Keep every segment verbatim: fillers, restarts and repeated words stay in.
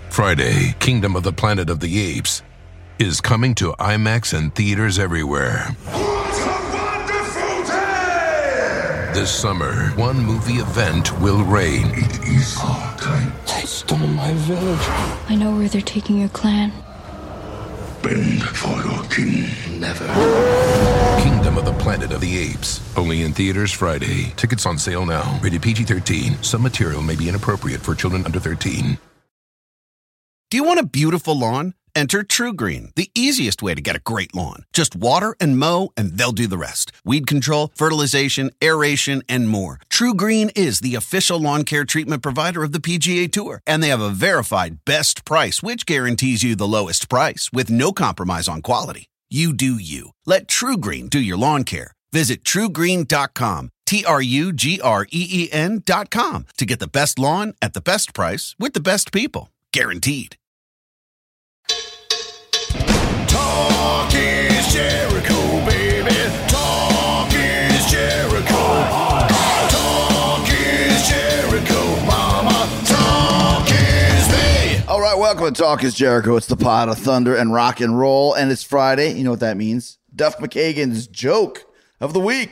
Friday, Kingdom of the Planet of the Apes is coming to IMAX and theaters everywhere. What a wonderful day! This summer, one movie event will reign. It is our time. They stole my village. I know where they're taking your clan. Bend for your king. Never. Kingdom of the Planet of the Apes. Only in theaters Friday. Tickets on sale now. Rated P G thirteen. Some material may be inappropriate for children under thirteen. Do you want a beautiful lawn? Enter TruGreen, the easiest way to get a great lawn. Just water and mow, and they'll do the rest. Weed control, fertilization, aeration, and more. TruGreen is the official lawn care treatment provider of the P G A Tour, and they have a verified best price, which guarantees you the lowest price with no compromise on quality. You do you. Let TruGreen do your lawn care. Visit True Green dot com, T R U G R E E N dot com, to get the best lawn at the best price with the best people. Guaranteed. Talk is Jericho, baby. Talk is Jericho. Talk is Jericho, mama. Talk is me. All right, welcome to Talk is Jericho. It's the pod of thunder and rock and roll, and it's Friday. You know what that means. Duff McKagan's joke of the week.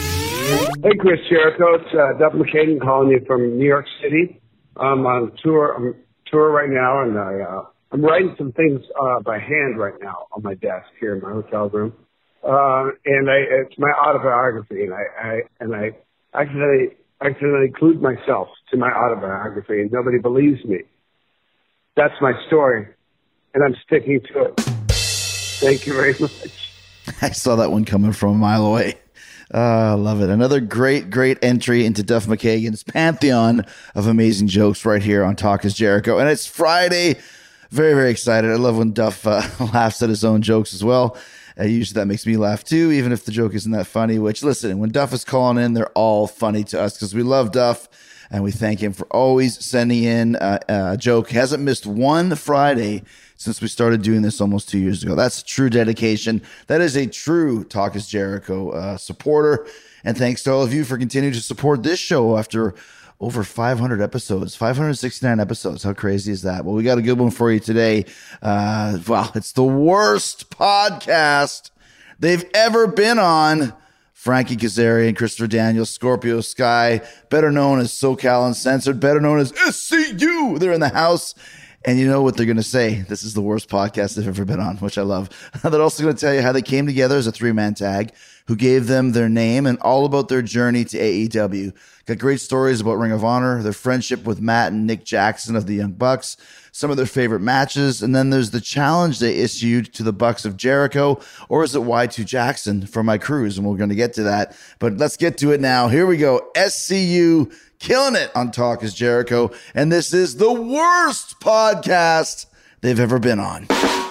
Hey, Chris Jericho. It's uh, Duff McKagan calling you from New York City. I'm on tour. I'm tour right now, and I, uh, I'm writing some things uh, by hand right now on my desk here in my hotel room. Uh, and I, it's my autobiography, and I, I and I accidentally accidentally include myself to my autobiography, and nobody believes me. That's my story, and I'm sticking to it. Thank you very much. I saw that one coming from a mile away. Uh, I love it. Another great, great entry into Duff McKagan's pantheon of amazing jokes right here on Talk is Jericho. And it's Friday. Very, very excited. I love when Duff uh, laughs at his own jokes as well. Uh, usually that makes me laugh too, even if the joke isn't that funny, which, listen, when Duff is calling in, they're all funny to us because we love Duff and we thank him for always sending in uh, a joke. He hasn't missed one Friday since we started doing this almost two years ago. That's true dedication. That is a true Talk is Jericho uh, supporter. And thanks to all of you for continuing to support this show after over five hundred episodes, five hundred sixty-nine episodes. How crazy is that? Well, we got a good one for you today. Uh, well, it's the worst podcast they've ever been on. Frankie Kazarian, Christopher Daniels, Scorpio Sky, better known as SoCal Uncensored, better known as S C U. They're in the house. And you know what they're going to say. This is the worst podcast they've ever been on, which I love. They're also going to tell you how they came together as a three-man tag, who gave them their name, and all about their journey to A E W. Got great stories about Ring of Honor, their friendship with Matt and Nick Jackson of the Young Bucks, some of their favorite matches, and then there's the challenge they issued to the Bucks of Jericho, or is it Y two Jackson for my cruise? And we're going to get to that. But let's get to it now. Here we go. S C U killing it on Talk is Jericho, and this is the worst podcast they've ever been on.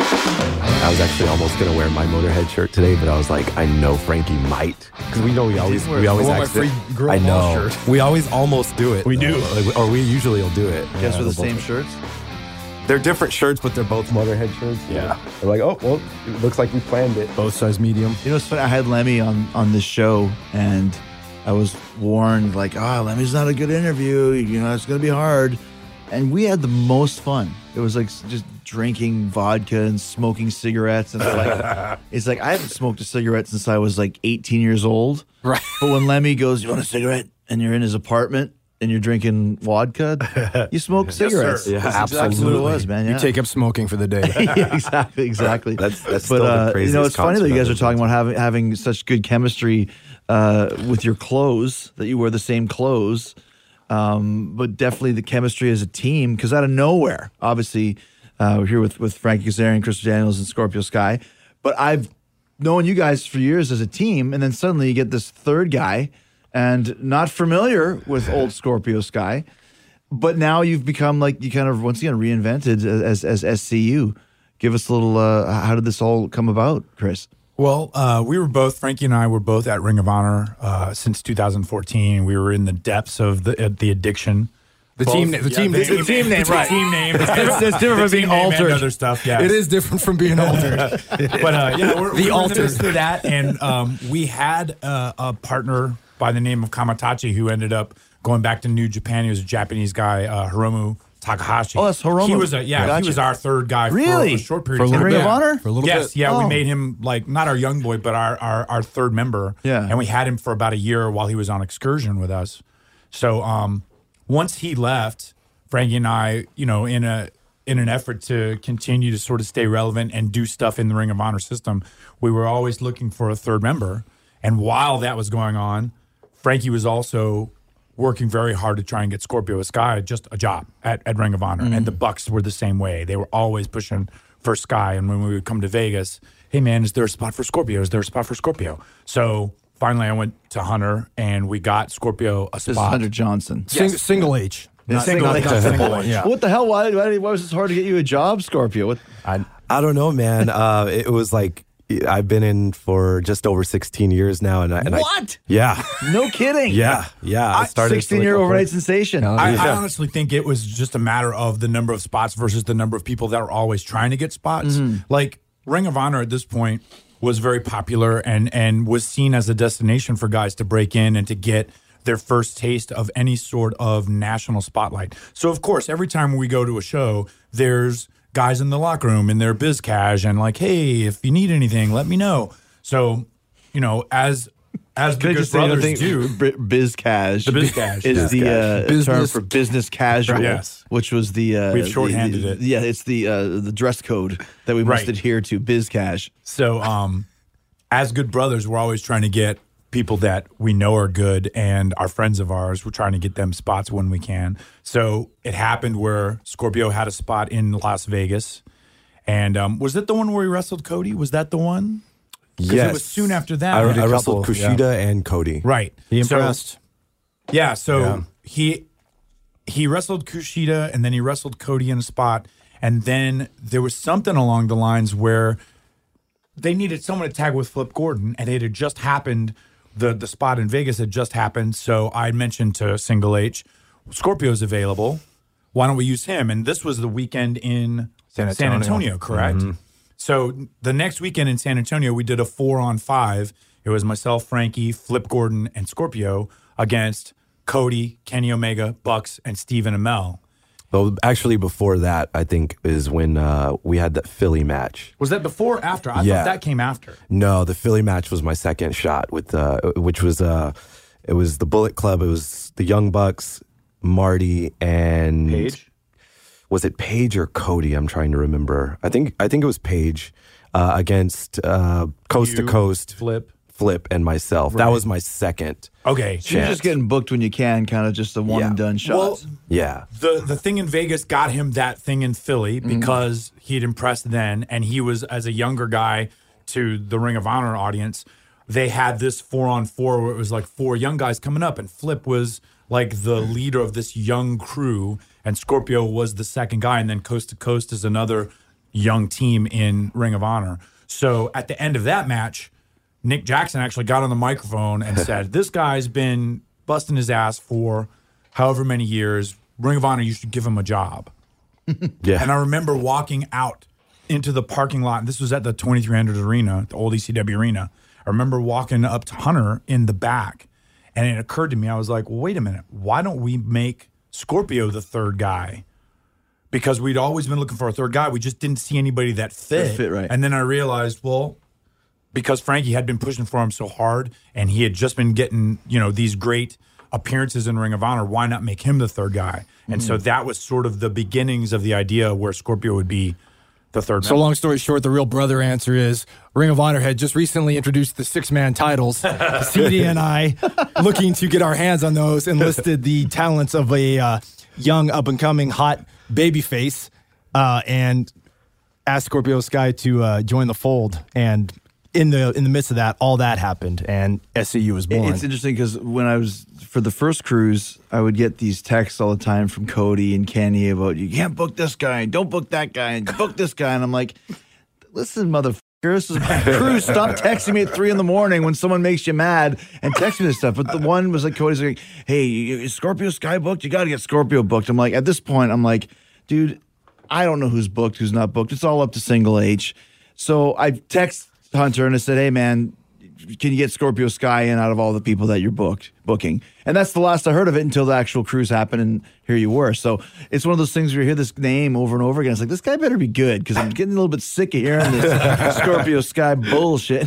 I was actually almost gonna wear my Motorhead shirt today, but I was like, I know Frankie might, because we know we always we always accident- I know shirt. We always almost do it. We do, uh, or we usually will do it. You guys yeah, wear the same shirts? They're different shirts, but they're both Motorhead shirts. Yeah, they're like, oh well, it looks like we planned it. Both size medium. You know, it's funny. I had Lemmy on on this show, and I was warned, like, oh, Lemmy's not a good interview. You know, it's going to be hard. And we had the most fun. It was like just drinking vodka and smoking cigarettes. And like, it's like, I haven't smoked a cigarette since I was like eighteen years old. Right. But when Lemmy goes, you want a cigarette? And you're in his apartment and you're drinking vodka, you smoke cigarettes. Yes, yeah, that's absolutely. exactly what it was, man. Yeah. You take up smoking for the day. Yeah, exactly, exactly. That's that's but still uh, the craziest you know, it's funny that you guys are concept talking about having having such good chemistry uh, with your clothes, that you wear the same clothes, um, but definitely the chemistry as a team. Because out of nowhere, obviously, uh, we're here with with Frankie Kazarian, Christopher Daniels, and Scorpio Sky. But I've known you guys for years as a team, and then suddenly you get this third guy, and not familiar with old Scorpio Sky. But now you've become like, you kind of once again reinvented as as S C U. Give us a little. Uh, how did this all come about, Chris? Well, uh, we were both, Frankie and I were both at Ring of Honor uh, since two thousand fourteen. We were in the depths of the uh, the addiction. The Both, team, the yeah, team, the the, team the team name, name, right? Team name. It's, it's, it's different from being altered. And other stuff, yeah. It is different from being altered. But uh, yeah, we're, the we were altered. in the midst of that, and um, we had uh, a partner by the name of Kamatachi who ended up going back to New Japan. He was a Japanese guy, uh, Hiromu Takahashi. Oh, that's Hiromu. He was a yeah. Gotcha. He was our third guy Really? for a short period For of a time. Ring of Honor? For a little yes, bit. yeah. Oh. We made him like not our young boy, but our, our our third member. Yeah. And we had him for about a year while he was on excursion with us. So um, once he left, Frankie and I, you know, in a in an effort to continue to sort of stay relevant and do stuff in the Ring of Honor system, we were always looking for a third member. And while that was going on, Frankie was also working very hard to try and get Scorpio Sky just a job at, at Ring of Honor. Mm. And the Bucks were the same way. They were always pushing for Sky. And when we would come to Vegas, hey, man, is there a spot for Scorpio? Is there a spot for Scorpio? So finally I went to Hunter, and we got Scorpio a spot. This is Hunter Johnson. Yes. Sing, single H. Not single H. Not single H. Yeah. What the hell? Why, why, why was it hard to get you a job, Scorpio? What? I, I don't know, man. Uh, it was like, I've been in for just over sixteen years now. and I, and What? I, Yeah. No kidding. Yeah. Yeah. I started sixteen-year overnight sensation. I, Yeah. I honestly think it was just a matter of the number of spots versus the number of people that were always trying to get spots. Mm-hmm. Like Ring of Honor at this point was very popular and and was seen as a destination for guys to break in and to get their first taste of any sort of national spotlight. So of course, every time we go to a show, there's guys in the locker room in their biz cash and like, hey, if you need anything, let me know. So, you know, as as the Could I good just say brothers another do, thing? B- biz cash. The biz cash. is Biz the cash. uh, term Business- for business casual. Yes. Which was the uh, We've shorthanded the- it. Yeah, it's the uh, the dress code that we must Right. adhere to. Biz cash. So, um, as good brothers, we're always trying to get people that we know are good and are friends of ours. We're trying to get them spots when we can. So it happened where Scorpio had a spot in Las Vegas. And um, was that the one where he wrestled Cody? Was that the one? Because Yes. it was soon after that. I, right? I wrestled Kushida and Cody. Right. He So- impressed. yeah, so Yeah. he he wrestled Kushida and then he wrestled Cody in a spot. And then there was something along the lines where they needed someone to tag with Flip Gordon, and it had just happened. The the spot in Vegas had just happened. So I mentioned to Single H, Scorpio's available. Why don't we use him? And this was the weekend in San San Antonio. Antonio, correct? So the next weekend in San Antonio, we did a four on five. It was myself, Frankie, Flip Gordon, and Scorpio against Cody, Kenny Omega, Bucks, and Stephen Amell. Well, actually, before that, I think is when uh, we had that Philly match. Was that before or after? I Yeah. thought that came after. No, the Philly match was my second shot with, uh, which was uh, it was the Bullet Club. It was the Young Bucks, Marty, and Paige? Was it Paige or Cody? I'm trying to remember. I think I think it was Paige uh, against uh, Coast to You, Coast, Flip. Flip, and myself. That was my second. Okay. So you're Chance. just getting booked when you can, kind of just the one Yeah. and done shots. Well, Yeah. the the thing in Vegas got him that thing in Philly because he had impressed then, and he was as a younger guy to the Ring of Honor audience. They had this four on four where it was like four young guys coming up, and Flip was like the leader of this young crew, and Scorpio was the second guy, and then Coast to Coast is another young team in Ring of Honor. So at the end of that match, Nick Jackson actually got on the microphone and said, "This guy's been busting his ass for however many years. Ring of Honor, you should give him a job." Yeah. And I remember walking out into the parking lot. And this was at the twenty-three hundred Arena, the old E C W Arena. I remember walking up to Hunter in the back, and it occurred to me, I was like, well, wait a minute. Why don't we make Scorpio the third guy? Because we'd always been looking for a third guy. We just didn't see anybody that fit. That fit right. And then I realized, well, because Frankie had been pushing for him so hard and he had just been getting, you know, these great appearances in Ring of Honor, why not make him the third guy? And Mm-hmm. so that was sort of the beginnings of the idea where Scorpio would be the third So member. long story short, the real brother answer is Ring of Honor had just recently introduced the six-man titles. C D and I, looking to get our hands on those, enlisted the talents of a uh, young, up-and-coming, hot babyface, uh, and asked Scorpio Sky to uh, join the fold. And in the in the midst of that, all that happened, and S C U was born. It's interesting because when I was for the first cruise, I would get these texts all the time from Cody and Kenny about you can't book this guy, don't book that guy, and book this guy. And I'm like, listen, motherfucker, this is my cruise. Stop texting me at three in the morning when someone makes you mad and text me this stuff. But the one was like, Cody's like, hey, is Scorpio Sky booked? You got to get Scorpio booked. I'm like, at this point, I'm like, dude, I don't know who's booked, who's not booked. It's all up to Single H. So I text Hunter and I said, hey, man, can you get Scorpio Sky in out of all the people that you're booked booking? And that's the last I heard of it until the actual cruise happened, and here you were. So it's one of those things where you hear this name over and over again. It's like, this guy better be good, because I'm getting a little bit sick of hearing this Scorpio Sky bullshit.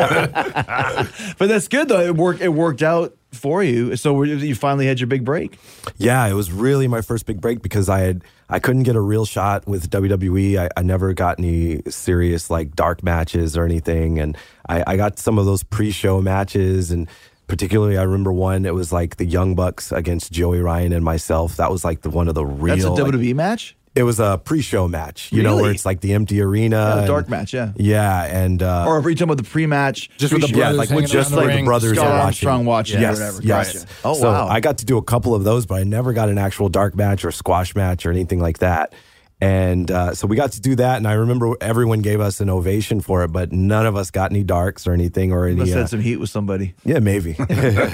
But that's good though. It worked. It worked out for you. So you finally had your big break. Yeah, it was really my first big break because I had I couldn't get a real shot with W W E. I, I never got any serious like dark matches or anything, and I, I got some of those pre-show matches, and particularly I remember one. It was like the Young Bucks against Joey Ryan and myself. That was like the one of the real. That's a W W E like, match. It was a pre-show match, you Really? know, where it's like the empty arena. Yeah, and, dark match, yeah. Yeah, and uh, Or are you talking about the pre-match? Just with the pre-show? brothers yeah, like hanging just around the like the ring, brothers Scott are watching. Armstrong watching yes, or whatever. Yes. Gotcha. Oh, so wow. I got to do a couple of those, but I never got an actual dark match or squash match or anything like that. And uh, so we got to do that, and I remember everyone gave us an ovation for it, but none of us got any darks or anything or any. Must have uh, had some heat with somebody. Yeah, maybe. uh,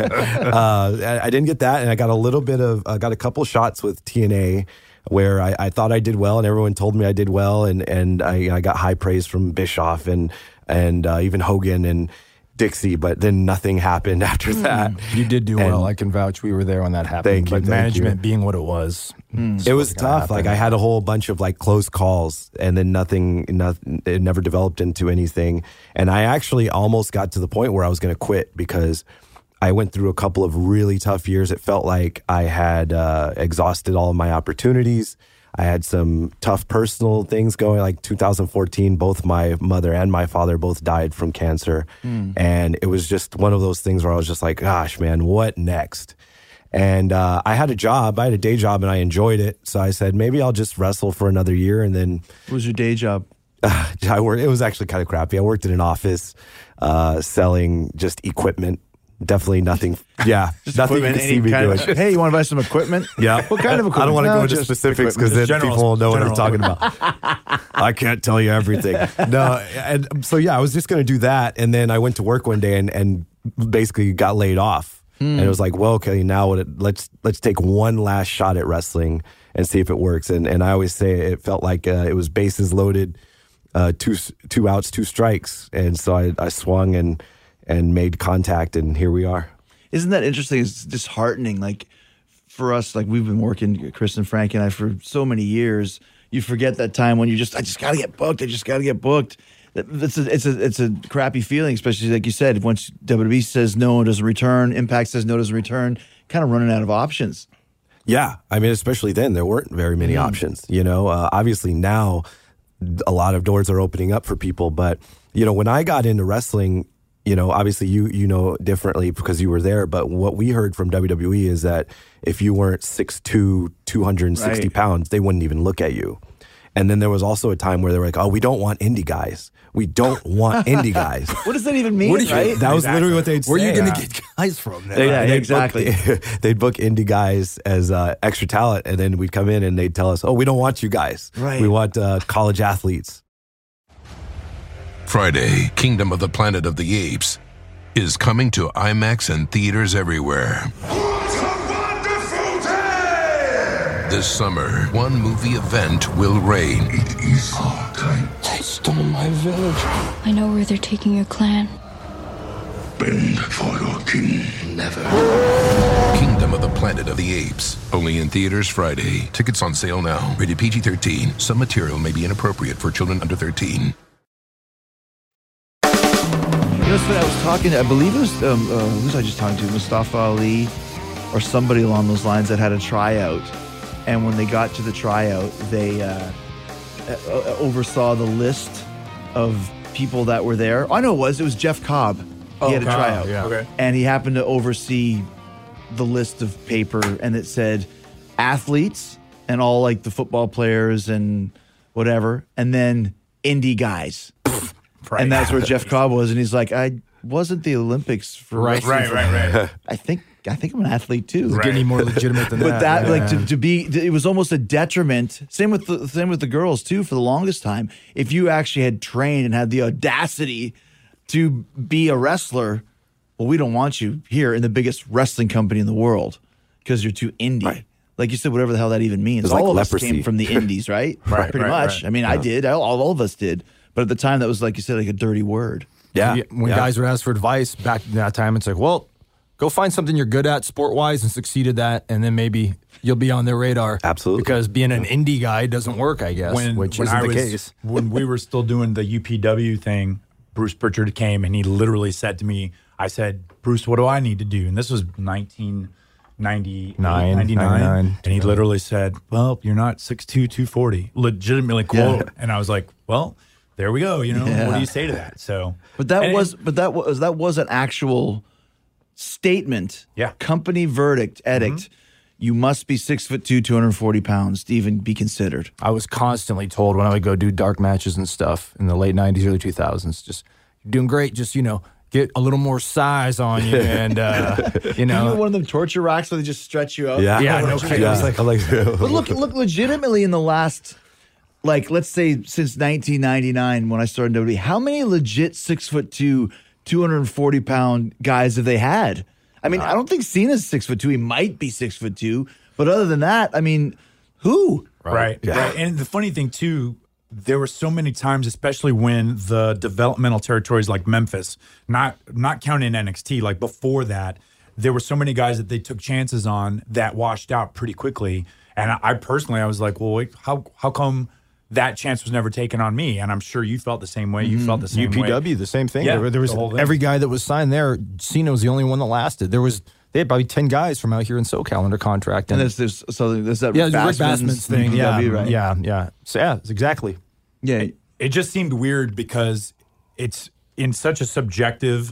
I, I didn't get that, and I got a little bit of, I got a couple shots with T N A where I, I thought I did well, and everyone told me I did well, and and I, I got high praise from Bischoff and and uh, even Hogan and Dixie, but then nothing happened after that. You did do And- well. I can vouch. We were there when that happened. Thank you, But thank management you. being what it was, it's It was what's gonna tough. Like happen. I had a whole bunch of like close calls, and then nothing, nothing. It never developed into anything. And I actually almost got to the point where I was going to quit because I went through a couple of really tough years. It felt like I had uh, exhausted all of my opportunities. I had some tough personal things going. Like two thousand fourteen, both my mother and my father both died from cancer, and it was just one of those things where I was just like, "Gosh, man, what next?" And uh, I had a job. I had a day job, and I enjoyed it. So I said, maybe I'll just wrestle for another year, and then What was your day job? uh, I worked. It was actually kind of crappy. I worked in an office uh, selling just equipment. Definitely nothing. Yeah, Just nothing you equipment, can see any me kind doing. of- hey, you want to buy some equipment? Yeah. What kind of equipment? I don't want to No, go into just specifics because then Just general- people will know what I'm general. talking about. I can't tell you everything. No. And so, yeah, I was just going to do that. And then I went to work one day and, and basically got laid off. And it was like, well, okay, now what- let's let's take one last shot at wrestling and see if it works. And and I always say it felt like uh, it was bases loaded, uh, two two outs, two strikes. And so I, I swung and and made contact, and here we are. Isn't that interesting? It's disheartening. Like for us, like we've been working, Chris and Frank and I, for so many years. You forget that time when you just, I just got to get booked. I just got to get booked. That- That's a, it's a it's a crappy feeling, especially like you said. Once W W E says no and doesn't return, Impact says no doesn't return, kind of running out of options. Yeah, I mean, especially then, there weren't very many options. You know, uh, obviously now a lot of doors are opening up for people. But you know, when I got into wrestling, you know, obviously you you know differently because you were there. But what we heard from W W E is that if you weren't six two, two hundred sixty Right. pounds, they wouldn't even look at you. And then there was also a time where they were like, "Oh, we don't want indie guys. We don't want indie guys." What does that even mean? What do you- right? That was literally what they'd say. Where are you going Yeah. to get guys from? Then? They, Yeah, they'd exactly. Book, they'd book indie guys as uh, extra talent, and then we'd come in and they'd tell us, "Oh, we don't want you guys. Right. We want uh, college athletes." Friday, Kingdom of the Planet of the Apes is coming to IMAX and theaters everywhere. This summer, one movie event will reign. It is our time. They stole my village. I know where they're taking your clan. Bend for your king. Never. Kingdom of the Planet of the Apes. Only in theaters Friday. Tickets on sale now. Rated P G thirteen. Some material may be inappropriate for children under thirteen. You know, so I was talking, I believe it was, um, uh, who was I just talking to? Mustafa Ali or somebody along those lines that had a tryout. And when they got to the tryout, they uh, uh, oversaw the list of people that were there. I know it was. It was Jeff Cobb. He had a Cobb, tryout. yeah. Okay. And he happened to oversee the list of paper, and it said athletes and all like the football players and whatever, and then indie guys. Right. And that's where Jeff Cobb was, and he's like, I wasn't the Olympics for Right, wrestling right, for- right, right. I think I think I'm an athlete too. Does it get any more legitimate than But that? that, like, Yeah. to, to be, it was almost a detriment. Same with the same with the girls too. For the longest time, if you actually had trained and had the audacity to be a wrestler, well, we don't want you here in the biggest wrestling company in the world because you're too indie. Right. Like you said, whatever the hell that even means. It's All like of leprosy. us came from the indies, right? Right, Pretty right, much. right. I mean, I did. All, all of us did. But at the time, that was like you said, like a dirty word. Yeah. When yeah. guys would ask for advice back in that time, it's like, well, go find something you're good at sport-wise and succeed at that, and then maybe you'll be on their radar. Absolutely. Because being an indie guy doesn't work, I guess, when, which when isn't I the was, case. When we were still doing the U P W thing, Bruce Pritchard came and he literally said to me, I said, Bruce, what do I need to do? And this was nineteen ninety-nine, Nine, ninety-nine. ninety-nine. And he literally said, well, you're not six two, two forty. Legitimately quote. Yeah. And I was like, well, there we go. You know, Yeah. what do you say to that? So, But that and- was, but that was, that was an actual statement. Yeah. Company verdict, edict. You must be six foot two, two hundred forty pounds to even be considered. I was constantly told when I would go do dark matches and stuff in the late nineties, early two thousands, just, you're doing great, just, you know, get a little more size on you and, uh, you know. Remember one of them torture racks where they just stretch you out? Yeah. Yeah, no kidding. Yeah. I was like- I'm like, But look, look, legitimately in the last, like, let's say since nineteen ninety-nine when I started in W W E, how many legit six foot two, two hundred forty pound guys have they had? I mean, I don't think Cena's six foot two. He might be six foot two, but other than that, I mean, who? Right. Yeah. Right. And the funny thing too, there were so many times, especially when the developmental territories like Memphis, not not counting N X T, like before that, there were so many guys that they took chances on that washed out pretty quickly. And I, I personally, I was like, well, wait, how how come that chance was never taken on me? And I'm sure you felt the same way. You felt the same U P W, way. the same thing. Yeah, there, there was the whole thing. every guy that was signed there. Cena was the only one that lasted. There was they had probably ten guys from out here in SoCal under contract. And there's, there's so there's that yeah, Rick Rick Bassman's Bassman's thing. Yeah, U P W, right? yeah, yeah. So yeah, exactly. Yeah. It just seemed weird because it's in such a subjective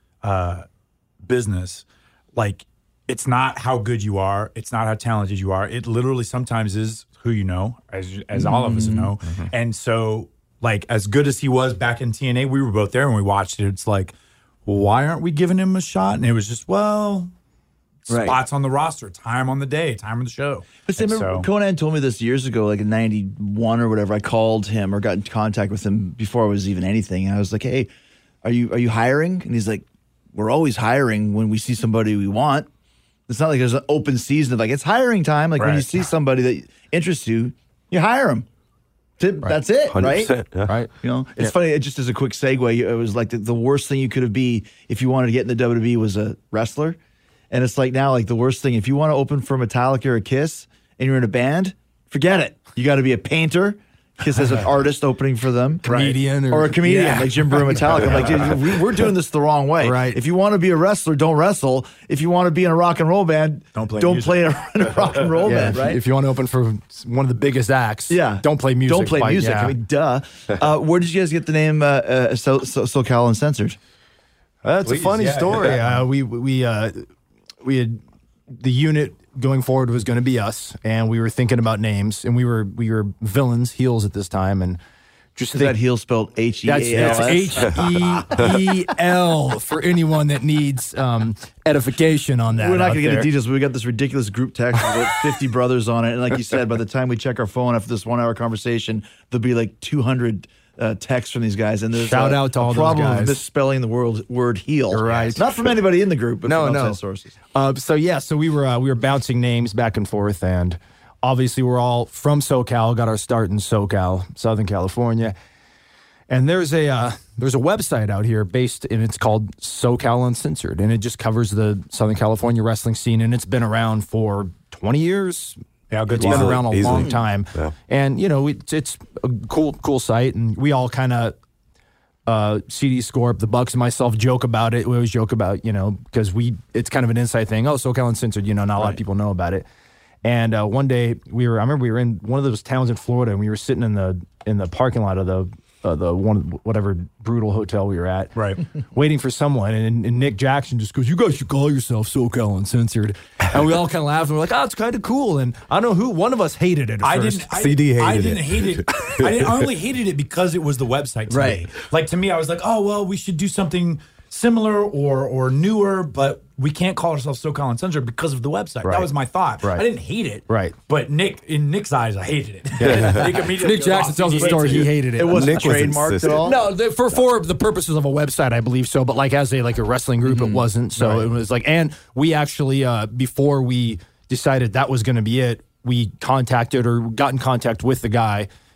uh, business. Like, it's not how good you are. It's not how talented you are. It literally sometimes is who you know, as as all of us know. Mm-hmm. And so, like, as good as he was back in T N A, we were both there and we watched it. It's like, well, why aren't we giving him a shot? And it was just, well, Right. spots on the roster, time on the day, time of the show. But see, And remember, so- Conan told me this years ago, like in ninety-one or whatever. I called him or got in contact with him before I was even anything. And I was like, hey, are you are you hiring? And he's like, we're always hiring when we see somebody we want. It's not like there's an open season of like, it's hiring time. Like when you Right. see somebody that interests you, you hire them. That's it, one hundred right? percent, yeah. Right. You know, it's funny. Just as a quick segue, it was like the, the worst thing you could have been if you wanted to get in the W W E was a wrestler. And it's like now, like the worst thing, if you want to open for Metallica or Kiss and you're in a band, forget it. You got to be a painter. Kiss as an artist opening for them. Comedian Or, or- a comedian Yeah. like Jim Brewer Metallica. I'm like, dude, we- we're doing this the wrong way. Right. If you want to be a wrestler, don't wrestle. If you want to be in a rock and roll band, Don't play don't music. play in a, in a rock and roll Yeah, band, right? If you want to open for one of the biggest acts, Yeah. don't play music. Don't play Like, music. yeah. I mean, duh. Uh, where did you guys get the name uh, uh, so, so, SoCal Uncensored? That's Please, a funny yeah. story. Uh, we we uh, we had the unit going forward was going to be us, and we were thinking about names, and we were we were villains, heels at this time, and just Is think- that heel spelled H E That's, A L S? that's H E E L for anyone that needs um, edification on that. We're not out going to get there. into details. We got this ridiculous group text with about fifty brothers on it. And like you said, by the time we check our phone after this one hour conversation, there'll be like two hundred uh, texts from these guys. And there's Shout a, out to a all those problem of guys. misspelling the word, word heel. Right. Not from anybody in the group, but No, from no. outside sources. Uh, so yeah, so we were uh, we were bouncing names back and forth, and obviously we're all from SoCal, got our start in SoCal, Southern California, and there's a uh, there's a website out here based, and it's called SoCal Uncensored, and it just covers the Southern California wrestling scene, and it's been around for twenty years. Yeah, good It's been Easily, around a easily. long time, Yeah. and you know it's it's a cool cool site, and we all kind of. Uh, C D Scorp, the Bucks, and myself joke about it. We always joke about, you know, because we, it's kind of an inside thing. Oh, SoCal Uncensored, you know, not a lot of people know about it. And uh, one day we were, I remember we were in one of those towns in Florida, and we were sitting in the in the parking lot of the uh, the one whatever brutal hotel we were at, Right. waiting for someone. And, and Nick Jackson just goes, "You guys should call yourself SoCal Uncensored." And we all kind of laughed, and we're like, "Oh, it's kind of cool." And I don't know who, one of us hated it at I first. didn't. I, C D hated I didn't it. hate it. I, didn't, I only hated it because it was the website. To Right. me. Like to me, I was like, oh well, we should do something similar or or newer, but we can't call ourselves SoCal Uncensored because of the website. Right. That was my thought. Right. I didn't hate it. Right. But Nick, in Nick's eyes, I hated it. Nick, immediately Nick goes, Jackson "Oh, tells the C D story. hates He it." hated it. It wasn't Nick was trademarked at insistent. all? No, the, for for the purposes of a website, I believe so. But like as a like a wrestling group, it wasn't. So it was like, and we actually uh, before we decided that was going to be it, we contacted or got in contact with the guy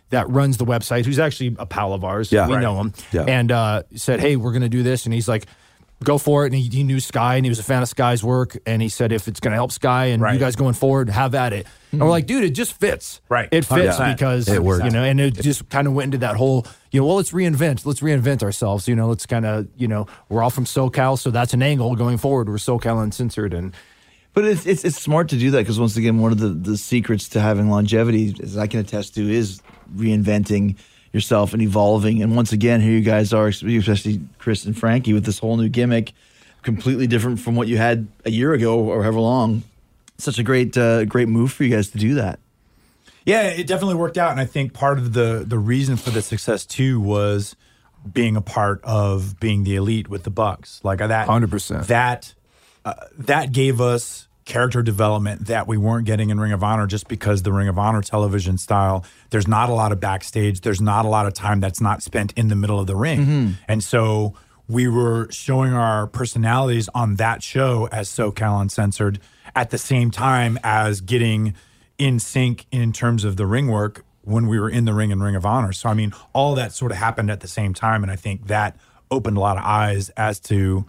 that runs the website, who's actually a pal of ours. Yeah, we right. know him. Yeah. And uh, said, hey, we're going to do this. And he's like, go for it. And he, he knew Sky, and he was a fan of Sky's work. And he said, if it's going to help Sky and Right. you guys going forward, have at it. And we're like, dude, it just fits. Right. It fits Yeah. because, It works. you know, and it just kind of went into that whole, you know, well, let's reinvent. Let's reinvent ourselves. You know, let's kind of, you know, we're all from SoCal, so that's an angle going forward. We're SoCal Uncensored. And But it's, it's it's smart to do that because, once again, one of the, the secrets to having longevity, as I can attest to, is reinventing yourself and evolving. And once again, here you guys are, especially Chris and Frankie, with this whole new gimmick, completely different from what you had a year ago or however long. Such a great uh, great move for you guys to do that. Yeah, it definitely worked out, and I think part of the the reason for the success too was being a part of being the elite with the Bucks. Like that, one hundred percent. That uh, that gave us character development that we weren't getting in Ring of Honor, just because the Ring of Honor television style, there's not a lot of backstage, there's not a lot of time that's not spent in the middle of the ring, Mm-hmm. and so we were showing our personalities on that show as SoCal Uncensored at the same time as getting in sync in terms of the ring work when we were in the ring and Ring of Honor. So, I mean, all that sort of happened at the same time. And I think that opened a lot of eyes as to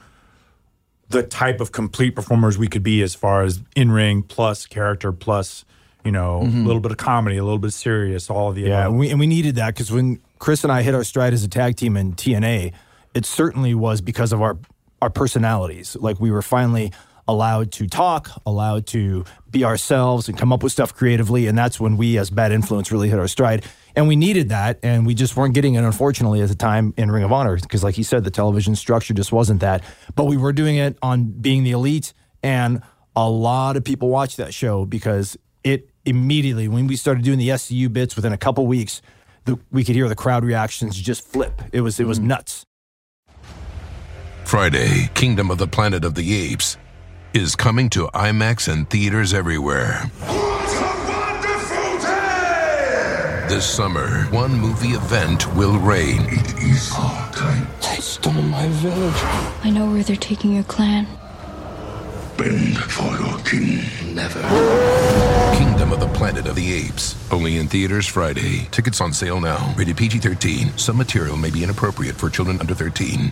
the type of complete performers we could be as far as in-ring plus character plus, you know, a little bit of comedy, a little bit serious, all of the yeah, above. and we, and we needed that because when Chris and I hit our stride as a tag team in T N A, it certainly was because of our our personalities. Like, we were finally allowed to talk, allowed to be ourselves and come up with stuff creatively. And that's when we, as Bad Influence, really hit our stride. And we needed that. And we just weren't getting it, unfortunately, at the time in Ring of Honor. Because like you said, the television structure just wasn't that. But we were doing it on Being the Elite. And a lot of people watched that show because it immediately, when we started doing the S C U bits, within a couple weeks, the, we could hear the crowd reactions just flip. It was, it was nuts. Friday, Kingdom of the Planet of the Apes is coming to IMAX and theaters everywhere. What a wonderful day! This summer, one movie event will reign. It is our time. They stole my village. I know where they're taking your clan. Bend for your king. Never. Kingdom of the Planet of the Apes. Only in theaters Friday. Tickets on sale now. Rated P G thirteen. Some material may be inappropriate for children under thirteen.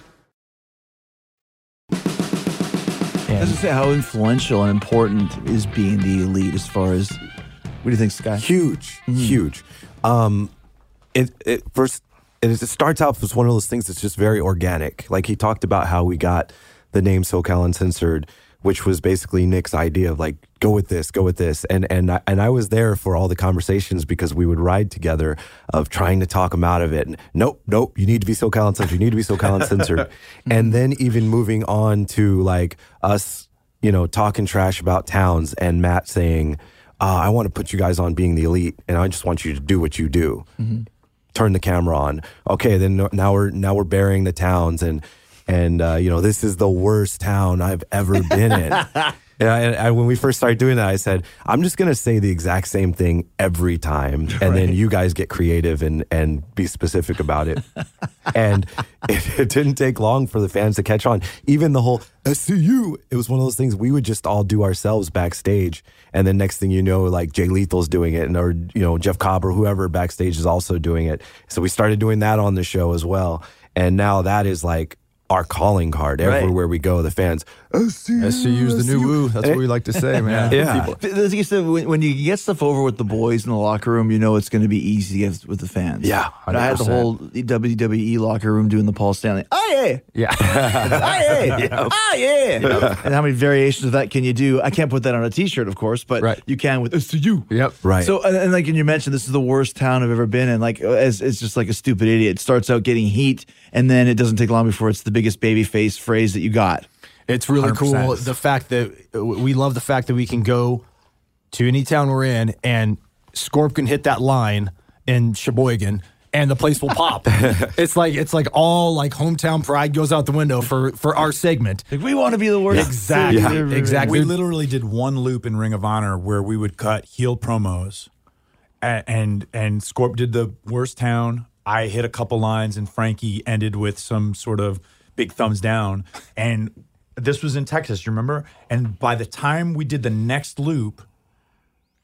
I was gonna say, how influential and important is being the elite as far as, what do you think, Sky? Huge, huge. Um, it it first it, it starts out as one of those things that's just very organic. Like, he talked about how we got the name SoCal Uncensored, which was basically Nick's idea of, like, go with this, go with this, and and I, and I was there for all the conversations because we would ride together of trying to talk him out of it. And nope, nope, you need to be SoCal Uncensored. You need to be SoCal Uncensored. And then even moving on to, like, us, you know, talking trash about towns, and Matt saying, uh, I want to put you guys on Being the Elite, and I just want you to do what you do. Mm-hmm. Turn the camera on. Okay, then now we're now we're burying the towns, and and uh, you know, this is the worst town I've ever been in. And, I, and when we first started doing that, I said, I'm just going to say the exact same thing every time. And right. then you guys get creative and, and be specific about it. And it, it didn't take long for the fans to catch on. Even the whole S C U, it was one of those things we would just all do ourselves backstage. And then next thing you know, like, Jay Lethal's doing it, and or, you know, Jeff Cobb or whoever backstage is also doing it. So we started doing that on the show as well. And now that is like our calling card everywhere right. we go. The fans, S C U, S C U's the new woo. That's what we like to say, man. Yeah. As you said, when, when you get stuff over with the boys in the locker room, you know it's going to be easy to get with the fans. Yeah. I had the whole W W E locker room doing the Paul Stanley. Oh, yeah. Yeah. oh, yeah. Yep. Oh, yeah. Yep. And how many variations of that can you do? I can't put that on a T-shirt, of course, but right. you can with S C U. Yep. Right. So, and, and like you mentioned, this is the worst town I've ever been in. Like, as it's just like a stupid idiot. It starts out getting heat, and then it doesn't take long before it's the biggest baby face phrase that you got. It's really one hundred percent. cool. The fact that we love the fact that we can go to any town we're in, and Scorp can hit that line in Sheboygan, and the place will pop. It's like it's like all like hometown pride goes out the window for for our segment. Like, we want to be the worst. Exactly. Yeah. Exactly. We literally did one loop in Ring of Honor where we would cut heel promos, and and, and Scorp did the worst town. I hit a couple lines, and Frankie ended with some sort of big thumbs down. And this was in Texas, you remember? And by the time we did the next loop,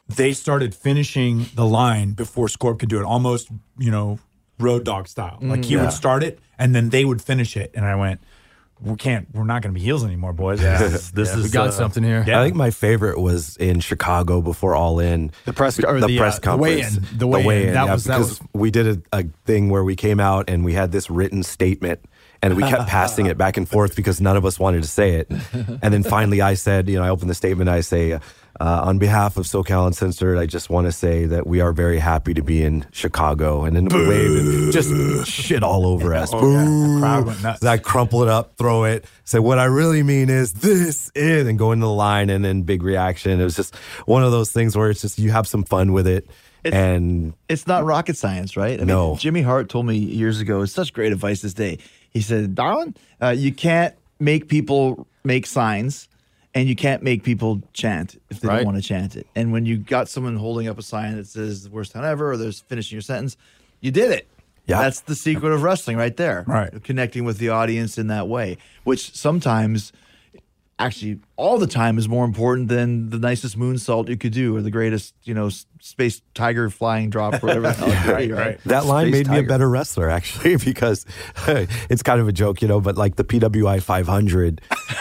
they started finishing the line before Scorp could do it, almost, you know, Road Dogg style. Like he yeah. would start it and then they would finish it. And I went, we can't, we're not going to be heels anymore, boys. Yeah. This, this Yeah, is We got uh, something here. Yeah. I think my favorite was in Chicago before All In. The press or the, the, press uh, the conference. weigh-in. The weigh-in. That yeah, was- that because was- we did a, a thing where we came out and we had this written statement and we kept passing it back and forth because none of us wanted to say it. And then finally I said, you know, I opened the statement, I say, uh, on behalf of SoCal Uncensored, I just want to say that we are very happy to be in Chicago. And then we waved and just shit all over us. Oh, yeah. The crowd went nuts. So I crumple it up, throw it, say, what I really mean is this is, and go into the line and then big reaction. It was just one of those things where it's just, you have some fun with it. It's, and it's not rocket science, right? I No. mean, Jimmy Hart told me years ago, it's such great advice this day. He said, Darwin, uh, you can't make people make signs and you can't make people chant if they Right. don't want to chant it. And when you got someone holding up a sign that says the worst time ever or there's finishing your sentence, you did it. Yeah. That's the secret of wrestling right there. Right. Connecting with the audience in that way, which sometimes, actually all the time, is more important than the nicest moonsault you could do or the greatest, you know, s- space tiger flying drop or whatever the hell it could be, right? that line Space made me a tiger. better wrestler, actually, because it's kind of a joke, you know, but like the P W I five hundred,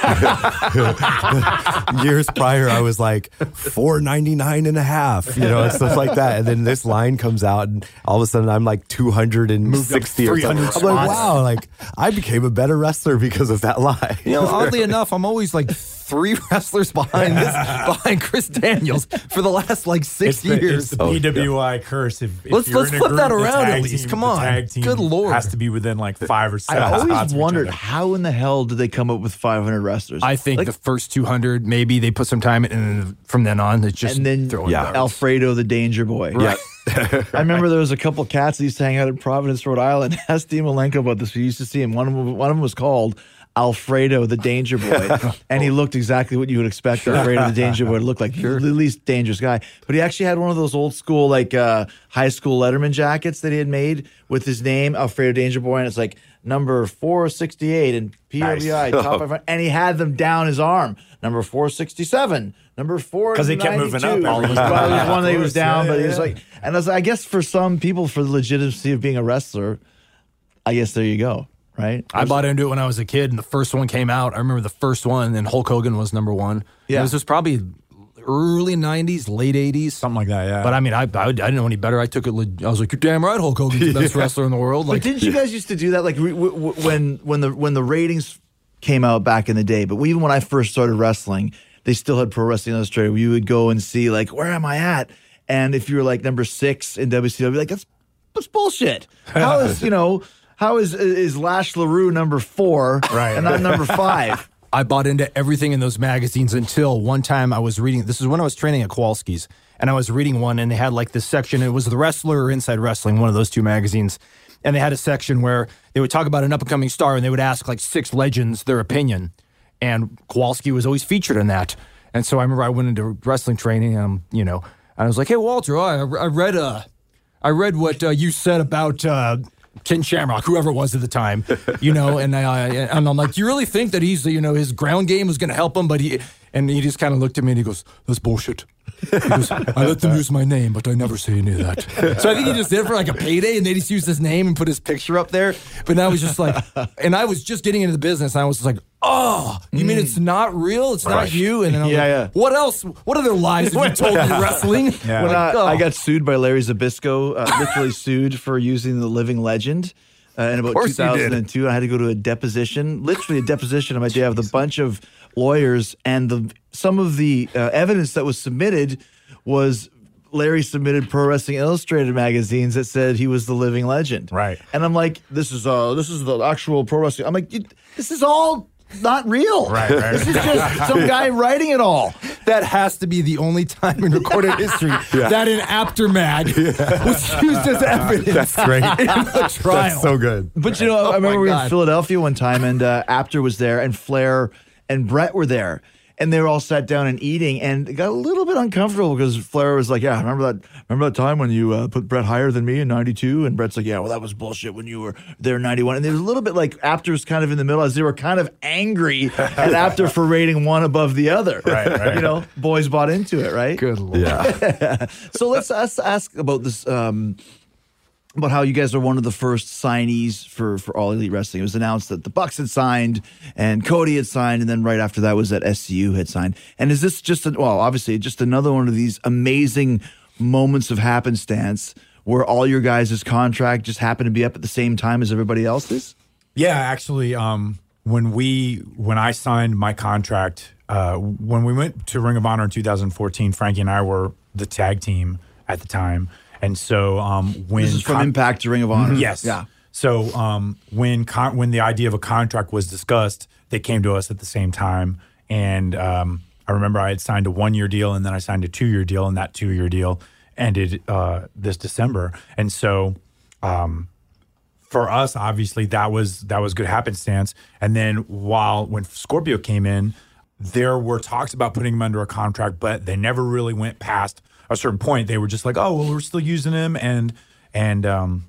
years prior, I was like four ninety-nine and a half, you know, and stuff like that. And then this line comes out and all of a sudden I'm like two hundred sixty or something. I'm like, spots. wow, like I became a better wrestler because of that line. You know, oddly enough, I'm always like three wrestlers behind this, behind Chris Daniels for the last like six It's the, years. it's the P W I curse. If, if Let's- you're let's in a flip group, that the around tag at least. team- Come the on. tag team Good Lord. has to be within like five or I seven spots always of each wondered other. how in the hell did they come up with five hundred wrestlers? I think Like, the first two hundred, maybe they put some time in, and then from then on, it's just and then throwing Yeah. darts. Alfredo the Danger Boy. Yeah. I remember there was a couple cats that used to hang out in Providence, Rhode Island. Asked Dean Malenko about this. We used to see him. One of them, one of them was called Alfredo the Danger Boy, and he looked exactly what you would expect Alfredo the Danger Boy to look like. Sure. The least dangerous guy. But he actually had one of those old school, like uh, high school Letterman jackets that he had made with his name, Alfredo Danger Boy, and it's like number four sixty-eight and P W I Nice. top five hundred, and he had them down his arm. Number four sixty-seven. Number four, 'Cause they kept moving up. Well, Every there was time. one that he Of was course. down, Yeah, but he yeah, was yeah. like, and as I guess for some people, for the legitimacy of being a wrestler, I guess there you go, right? I bought into it when I was a kid, and the first one came out. I remember the first one, and Hulk Hogan was number one. Yeah. It was just probably early nineties, late eighties. Something like that, yeah. But I mean, I, I, I didn't know any better. I took it. le- I was like, "You're damn right, Hulk Hogan's the best wrestler in the world." But Like, didn't you guys used to do that? Like re- w- w- when when the when the ratings came out back in the day, but even when I first started wrestling, they still had Pro Wrestling Illustrated. Where you would go and see like, where am I at? And if you were like number six in W C W, like that's that's bullshit. How is you know how is is Lash LaRue number four Right. and not number five? I bought into everything in those magazines until one time I was reading. This is when I was training at Kowalski's, and I was reading one, and they had like this section. It was The Wrestler or Inside Wrestling, one of those two magazines. And they had a section where they would talk about an up and coming star, and they would ask like six legends their opinion. And Kowalski was always featured in that. And so I remember I went into wrestling training, and um, you know, and I was like, "Hey, Walter, I, I read uh, I read what uh, you said about." Uh, Ken Shamrock, whoever it was at the time, you know, and I and I'm like, do you really think that he's, you know, his ground game was going to help him? But he and he just kind of looked at me and he goes, "That's bullshit." He goes, "I let them use my name, but I never say any of that." So I think he just did it for like a payday, and they just used his name and put his picture up there. But I was just like, and I was just getting into the business, and I was just like, "Oh, you mean it's not real? It's not Right. you?" And then I was Yeah, like, yeah. "What else? What other lies have you told me wrestling?" Yeah. When Like, I, oh. I got sued by Larry Zabisco, uh, literally sued for using the living legend uh, in about course two you did. thousand two. I had to go to a deposition, literally a deposition on my day. I have a bunch of lawyers, and the some of the uh, evidence that was submitted was Larry submitted Pro Wrestling Illustrated magazines that said he was the living legend. Right. And I'm like, this is uh, this is the actual Pro Wrestling. I'm like, you, this is all not real. Right, right. This is just some guy writing it all. That has to be the only time in recorded history that an Aftermag was used as evidence. That's great. in a trial. That's so good. But you know, I Oh, remember my we were in God. Philadelphia one time, and uh, Apter was there, and Flair and Brett were there, and they were all sat down and eating, and it got a little bit uncomfortable because Flair was like, yeah, remember that remember that time when you uh, put Bret higher than me in ninety-two? And Bret's like, yeah, well, that was bullshit when you were there in ninety-one. And there was a little bit like Apter's kind of in the middle as they were kind of angry at Apter for rating one above the other. Right, right. You know, boys bought into it, right? Good Lord. Yeah. So let's, let's ask about this, um, about how you guys are one of the first signees for, for All Elite Wrestling. It was announced that the Bucks had signed and Cody had signed, and then right after that was that S C U had signed. And is this just, a, well, obviously just another one of these amazing moments of happenstance where all your guys' contract just happened to be up at the same time as everybody else's? Yeah, actually, um, when we when I signed my contract, uh, when we went to Ring of Honor in two thousand fourteen, Frankie and I were the tag team at the time. And so um, when this is from con- Impact to Ring of Honor. Yes. Yeah. So um, when con- when the idea of a contract was discussed, they came to us at the same time. And um, I remember I had signed a one-year deal, and then I signed a two-year deal, and that two-year deal ended uh, this December. And so um, for us, obviously, that was that was good happenstance. And then while when Scorpio came in, there were talks about putting him under a contract, but they never really went past a certain point. They were just like, oh, well, we're still using him. And and um,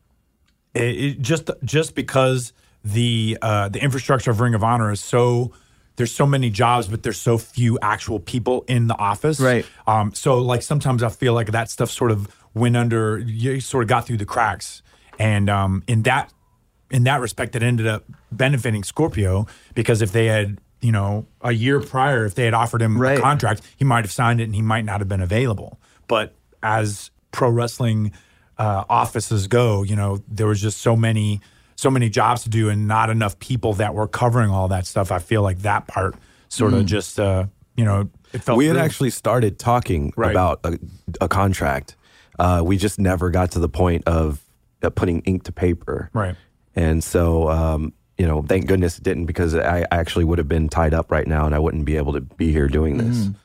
it, it just just because the uh, the infrastructure of Ring of Honor is so, there's so many jobs, but there's so few actual people in the office. Right. Um, so like sometimes I feel like that stuff sort of went under, you sort of got through the cracks. And um, in that in that respect, it ended up benefiting Scorpio, because if they had, you know, a year prior, if they had offered him right. a contract, he might have signed it and he might not have been available. But as pro wrestling uh, offices go, you know, there was just so many, so many jobs to do and not enough people that were covering all that stuff. I feel like that part sort of mm. just, uh, you know, it felt we had real. actually started talking right. about a, a contract. Uh, we just never got to the point of uh, putting ink to paper. Right. And so, um, you know, thank goodness it didn't, because I actually would have been tied up right now and I wouldn't be able to be here doing this. Mm.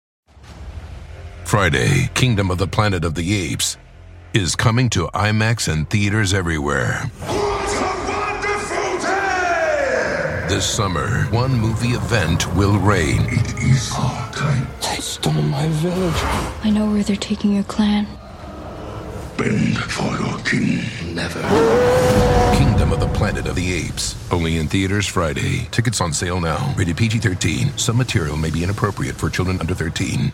Friday, Kingdom of the Planet of the Apes is coming to IMAX and theaters everywhere. What a wonderful day! This summer, one movie event will reign. It is our time. They stole my village. I know where they're taking your clan. Bend for your king. Never. Kingdom of the Planet of the Apes. Only in theaters Friday. Tickets on sale now. Rated P G thirteen. Some material may be inappropriate for children under thirteen.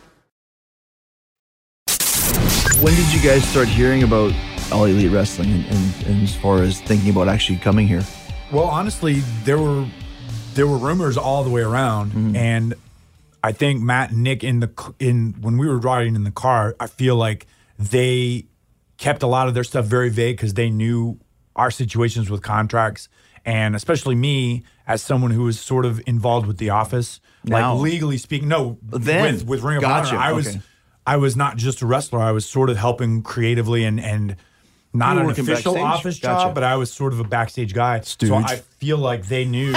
When did you guys start hearing about All Elite Wrestling and, and, and as far as thinking about actually coming here? Well, honestly, there were there were rumors all the way around, mm-hmm. and I think Matt and Nick in the in when we were riding in the car, I feel like they kept a lot of their stuff very vague because they knew our situations with contracts, and especially me as someone who was sort of involved with the office, now, like legally speaking. No, then, with with Ring of gotcha, Honor, I okay. was I was not just a wrestler. I was sort of helping creatively and and. Not an official backstage? office Gotcha. job, but I was sort of a backstage guy. Stooge. So I feel like they knew.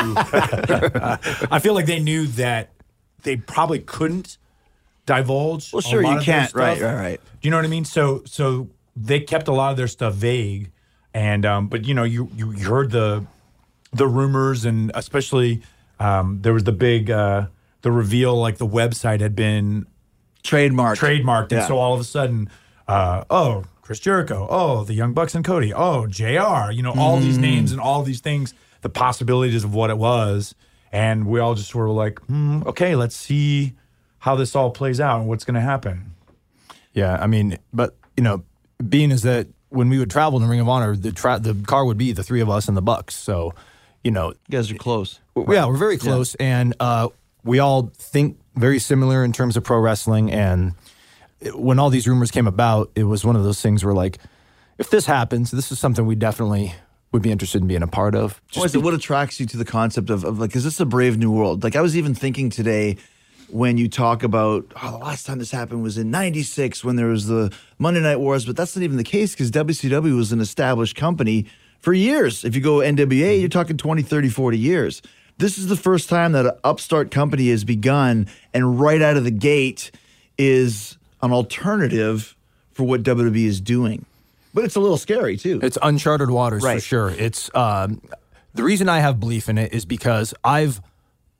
I feel like they knew that they probably couldn't divulge. Well, sure, a lot you of their can't. stuff. Right, right, right. Do you know what I mean? So, so they kept a lot of their stuff vague, and um, but you know, you you heard the the rumors, and especially um, there was the big uh, the reveal, like the website had been Trademarked. trademarked, and Yeah. so all of a sudden, uh, oh. Chris Jericho, oh, the Young Bucks and Cody, oh, J R, you know, all Mm. these names and all these things, the possibilities of what it was. And we all just sort of like, hmm, okay, let's see how this all plays out and what's going to happen. Yeah, I mean, but, you know, being is that when we would travel in Ring of Honor, the tra- the car would be the three of us and the Bucks. So, you know. You guys are close. Yeah, we're very close. Yeah. And uh, we all think very similar in terms of pro wrestling. And when all these rumors came about, it was one of those things where, like, if this happens, this is something we definitely would be interested in being a part of. What is it? What attracts you to the concept of, of like, is this a brave new world? Like, I was even thinking today when you talk about, oh, the last time this happened was in ninety-six when there was the Monday Night Wars, but that's not even the case because W C W was an established company for years. If you go N W A, you're talking twenty, thirty, forty years. This is the first time that an upstart company has begun, and right out of the gate is an alternative for what W W E is doing. But it's a little scary, too. It's uncharted waters, Right. for sure. It's um, the reason I have belief in it is because I've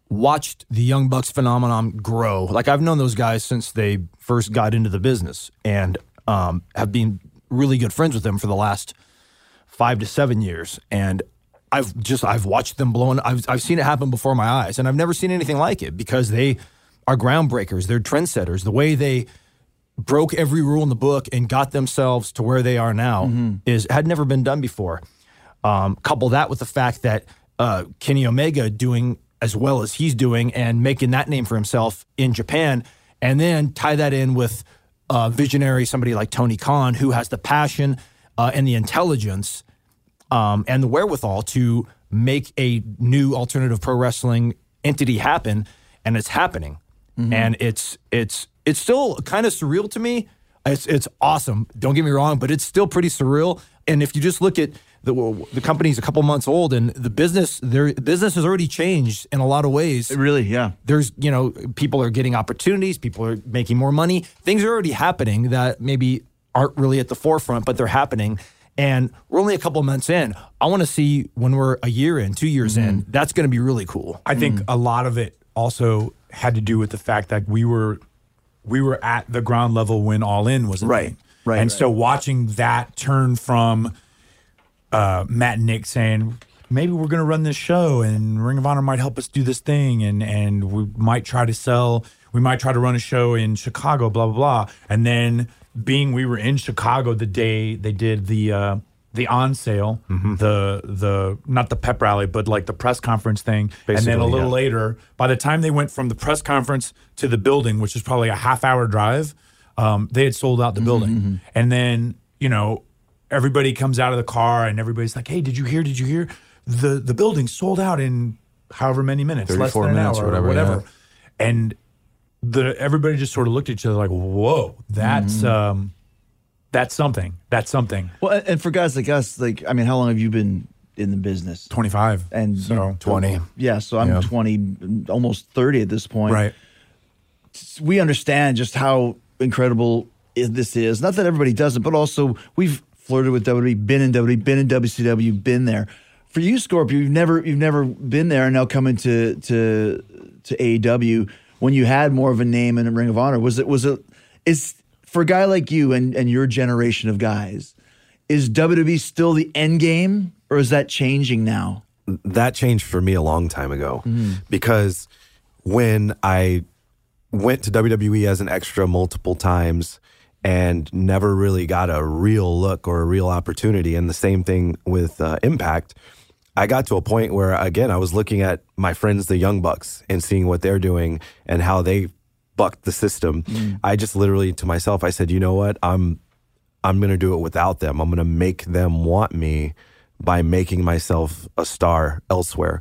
watched the Young Bucks phenomenon grow. Like I've known those guys since they first got into the business and um, have been really good friends with them for the last five to seven years. And I've just, I've watched them blow, and I've, I've seen it happen before my eyes, and I've never seen anything like it because they are groundbreakers. They're trendsetters. The way they broke every rule in the book and got themselves to where they are now mm-hmm. is had never been done before. Um, couple that with the fact that uh, Kenny Omega doing as well as he's doing and making that name for himself in Japan, and then tie that in with uh, visionary, somebody like Tony Khan, who has the passion uh, and the intelligence um, and the wherewithal to make a new alternative pro wrestling entity happen, and it's happening. Mm-hmm. And it's it's it's still kind of surreal to me. It's it's awesome. Don't get me wrong, but it's still pretty surreal. And if you just look at the the company's a couple months old, and the business their business has already changed in a lot of ways. Really, yeah. There's you know people are getting opportunities, people are making more money. Things are already happening that maybe aren't really at the forefront, but they're happening. And we're only a couple months in. I want to see when we're a year in, two years mm-hmm. in. That's going to be really cool. I think mm-hmm. a lot of it also had to do with the fact that we were we were at the ground level when All In was a right, thing. right, and right. so watching that turn from uh, Matt and Nick saying maybe we're going to run this show and Ring of Honor might help us do this thing, and and we might try to sell, we might try to run a show in Chicago, blah blah blah, and then being we were in Chicago the day they did the. Uh, The on sale, mm-hmm. the the not the pep rally, but like the press conference thing, Basically, and then a little yeah. later, by the time they went from the press conference to the building, which is probably a half hour drive, um, they had sold out the building. Mm-hmm. And then you know everybody comes out of the car and everybody's like, "Hey, did you hear? Did you hear? The the building sold out in however many minutes, less than an minutes hour or whatever." Or whatever. Yeah. And the everybody just sort of looked at each other like, "Whoa, that's." Mm-hmm. Um, That's something. That's something. Well, and for guys like us, like, I mean, how long have you been in the business? twenty-five. And so twenty. Yeah, so I'm yeah. twenty, almost thirty at this point. Right. We understand just how incredible this is. Not that everybody doesn't, but also we've flirted with W W E, been in W W E, been in W C W, been there. For you, Scorpio, you've never you've never been there, and now coming to to to A E W when you had more of a name in the Ring of Honor. Was it was it is for a guy like you and, and your generation of guys, is W W E still the end game, or is that changing now? That changed for me a long time ago mm. because when I went to W W E as an extra multiple times and never really got a real look or a real opportunity, and the same thing with uh, Impact, I got to a point where, again, I was looking at my friends, the Young Bucks, and seeing what they're doing and how they bucked the system. Mm. I just literally to myself, I said, you know what? I'm I'm going to do it without them. I'm going to make them want me by making myself a star elsewhere.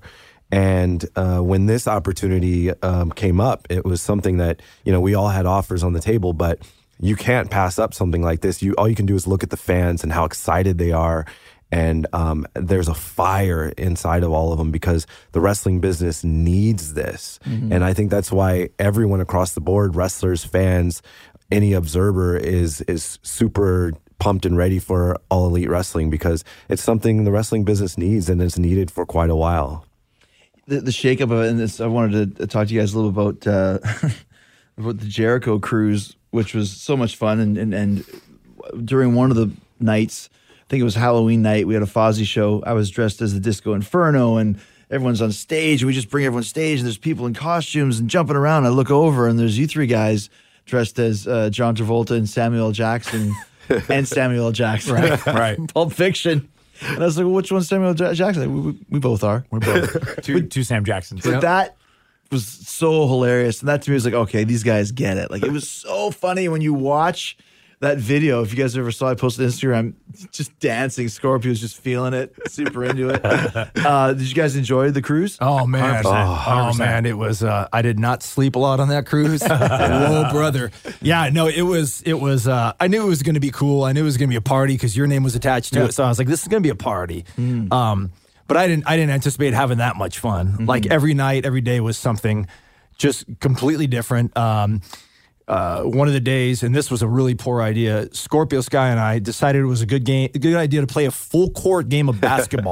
And uh, when this opportunity um, came up, it was something that, you know, we all had offers on the table, but you can't pass up something like this. You all you can do is look at the fans and how excited they are. And um, there's a fire inside of all of them because the wrestling business needs this. Mm-hmm. And I think that's why everyone across the board, wrestlers, fans, any observer is is super pumped and ready for All Elite Wrestling because it's something the wrestling business needs and it's needed for quite a while. The, the shakeup of it, and this, I wanted to talk to you guys a little about uh, about the Jericho cruise, which was so much fun. And, and, and during one of the nights, I think it was Halloween night, we had a Fozzy show. I was dressed as the Disco Inferno, and everyone's on stage. We just bring everyone on stage, and there's people in costumes and jumping around. I look over, and there's you three guys dressed as uh, John Travolta and Samuel L. Jackson and Samuel L. Jackson. Right, right. Pulp Fiction. And I was like, well, which one's Samuel L. J- Jackson? We, we, we both are. We're both. two, two Sam Jacksons. But yep. that was so hilarious. And that to me was like, okay, these guys get it. Like, it was so funny when you watch that video. If you guys ever saw, I posted on Instagram, just dancing. Scorpio was just feeling it, super into it. Uh, did you guys enjoy the cruise? Oh man, oh, oh man, it was. Uh, I did not sleep a lot on that cruise. Whoa, brother. Yeah, no, it was. It was. Uh, I knew it was going to be cool. I knew it was going to be a party because your name was attached to yeah. it. So I was like, this is going to be a party. Mm. Um, but I didn't. I didn't anticipate having that much fun. Mm-hmm. Like every night, every day was something just completely different. Um, Uh, one of the days, and this was a really poor idea, Scorpio Sky and I decided it was a good game, a good idea to play a full court game of basketball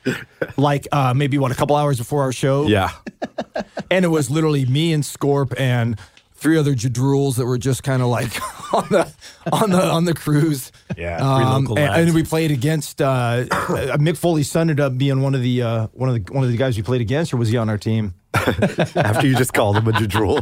like uh, maybe what a couple hours before our show. Yeah. And it was literally me and Scorp and three other jadruls that were just kind of like on the on the on the cruise. Yeah, um, and, and we played against uh, Mick Foley's son ended up being one of the uh, one of the one of the guys we played against, or was he on our team? After you just called him a jadrul.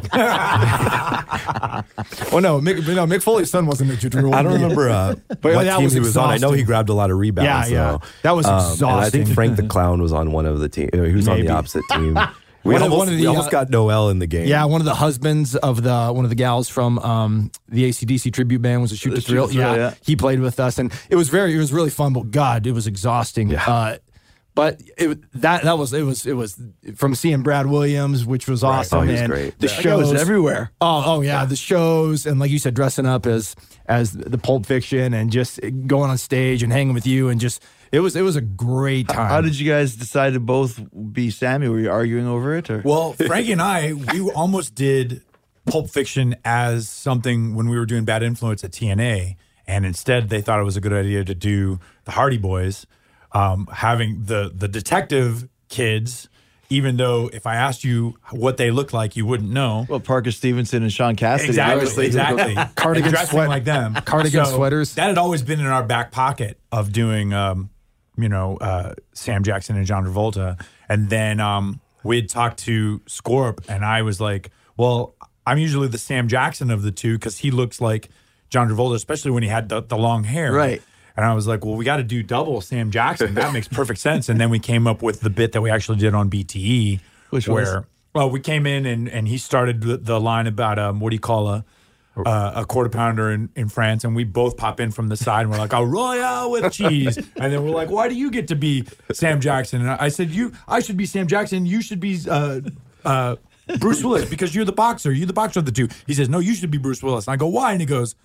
Well, no, Mick, no, Mick Foley's son wasn't a jadrul. I don't remember uh, But what that team was he was on. I know he exhausting. grabbed a lot of rebounds. Yeah, yeah. though. That was Um, and I think exhausting. Frank the Clown was on one of the team. He was on Maybe. the opposite team. We One of- almost, one of the, we almost uh, got Noel in the game. Yeah, one of the husbands of the one of the gals from um, the A C D C tribute band was a Shoot The to Thrill. Shoot to Thrill, Yeah, yeah. he played with us, and it was very, it was really fun. But God, it was exhausting. Yeah. Uh, but it, that that was it was it was from seeing Brad Williams, which was awesome. Oh, he was and great. The That guy shows was everywhere. Oh, oh yeah, the shows, and like you said, dressing up as as the Pulp Fiction, and just going on stage and hanging with you, and just it was it was a great time. How did you guys decide to both be Sammy? Were you arguing over it? Or? Well, Frankie and I, we almost did Pulp Fiction as something when we were doing Bad Influence at T N A, and instead they thought it was a good idea to do the Hardy Boys, um, having the the detective kids. Even though if I asked you what they looked like, you wouldn't know. Well, Parker Stevenson and Sean Cassidy. Exactly, obviously. exactly. Cardigan And dressing sweat- like them. cardigan sweaters. That had always been in our back pocket of doing, um, you know, uh, Sam Jackson and John Travolta. And then um, we'd talked to Scorp, and I was like, well, I'm usually the Sam Jackson of the two because he looks like John Travolta, especially when he had the, the long hair. Right. And I was like, well, we got to do double Sam Jackson. That makes perfect sense. And then we came up with the bit that we actually did on B T E. Which was? where, well, we came in and, and he started the, the line about, um, what do you call a uh, a quarter pounder in, in France? And we both pop in from the side and we're like, a Royale with cheese. And then we're like, why do you get to be Sam Jackson? And I said, you, I should be Sam Jackson. You should be uh, uh, Bruce Willis because you're the boxer. You're the boxer of the two. He says, no, you should be Bruce Willis. And I go, why? And he goes,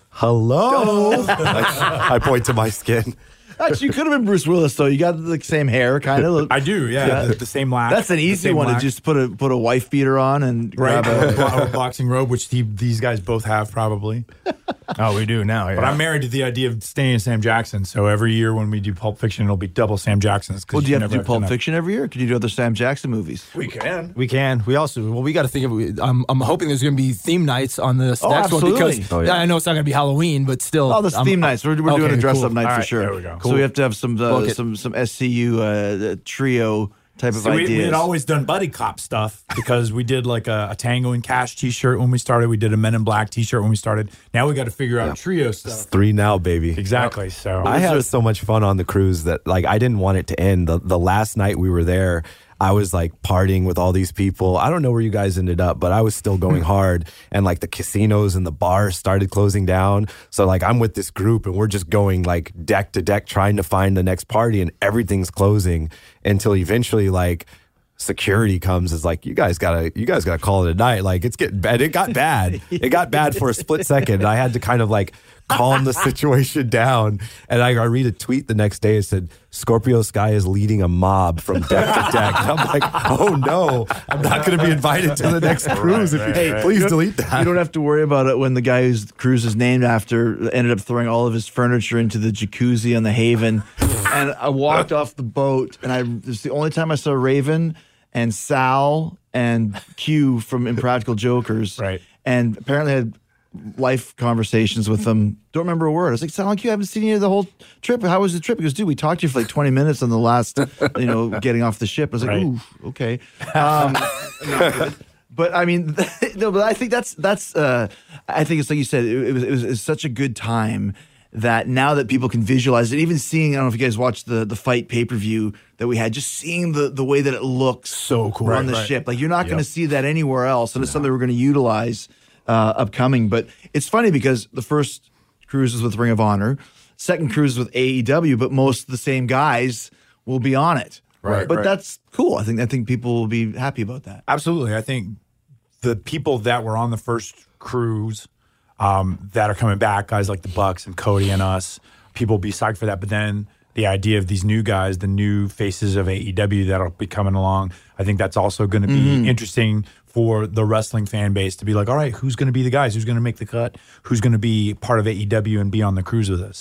Hello. I, I point to my skin. Actually, you could have been Bruce Willis, though. You got the same hair, kind of. I do, yeah. Yeah. The, the same laugh. That's an the easy same one laugh. to just put a put a wife beater on and Right, grab a. a boxing robe, which he, these guys both have probably. Oh, we do now. Yeah. But I'm married to the idea of staying Sam Jackson. So every year when we do Pulp Fiction, it'll be double Sam Jacksons. 'cause Well, do you have to never do Pulp enough. Fiction every year? Or could you do other Sam Jackson movies? We can. We can. We also. Well, we got to think of. I'm. I'm hoping there's going to be theme nights on this Oh, next absolutely. one because Oh, yeah. I know it's not going to be Halloween, but still. Oh, this I'm- theme nights. We're, we're doing Okay, a dress cool. up night All for right, sure. there we go. So we have to have some uh, Book it. some some S C U uh, trio type of So we, ideas. we had always done buddy cop stuff because we did like a, a Tango and Cash T-shirt when we started. We did a Men in Black T-shirt when we started. Now we got to figure out trio stuff. Three now, baby. Exactly. So I had so much fun on the cruise that like I didn't want it to end. The the last night we were there, I was like partying with all these people. I don't know where you guys ended up, but I was still going hard. And like the casinos and the bars started closing down. So like I'm with this group and we're just going like deck to deck trying to find the next party and everything's closing until eventually like security comes is like, you guys gotta, you guys gotta call it a night. Like it's getting bad. It got bad. It got bad for a split second. And I had to kind of like calm the situation down. And I, I read a tweet the next day. It said, Scorpio Sky is leading a mob from deck to deck. And I'm like, oh no, I'm not going to be invited to the next cruise. If you, Hey, please you don't- delete that. You don't have to worry about it when the guy whose cruise is named after ended up throwing all of his furniture into the jacuzzi on the Haven. And I walked off the boat, and I it's the only time I saw Raven and Sal and Q from Impractical Jokers. Right. And apparently I had life conversations with them. Don't remember a word. I was like, Sal and Q, I haven't seen you the whole trip. How was the trip? He goes, dude, we talked to you for like twenty minutes on the last, you know, getting off the ship. I was like, Right. ooh, okay. Um, no, but I mean, no, but I think that's, that's, uh, I think it's like you said, it, it, was, it was, it was such a good time that now that people can visualize it, even seeing, I don't know if you guys watched the, the fight pay-per-view that we had, just seeing the, the way that it looks So cool. on Right, the right. ship. Like you're not going to see that anywhere else. And it's something we're going to utilize uh, upcoming. But it's funny because the first cruise is with Ring of Honor, second cruise is with A E W, but most of the same guys will be on it. Right, But right. that's cool. I think I think people will be happy about that. Absolutely. I think the people that were on the first cruise um, that are coming back, guys like the Bucks and Cody and us, people will be psyched for that. But then the idea of these new guys, the new faces of A E W that'll be coming along, I think that's also going to be Mm-hmm. interesting for the wrestling fan base to be like, all right, who's going to be the guys? Who's going to make the cut? Who's going to be part of A E W and be on the cruise with us? So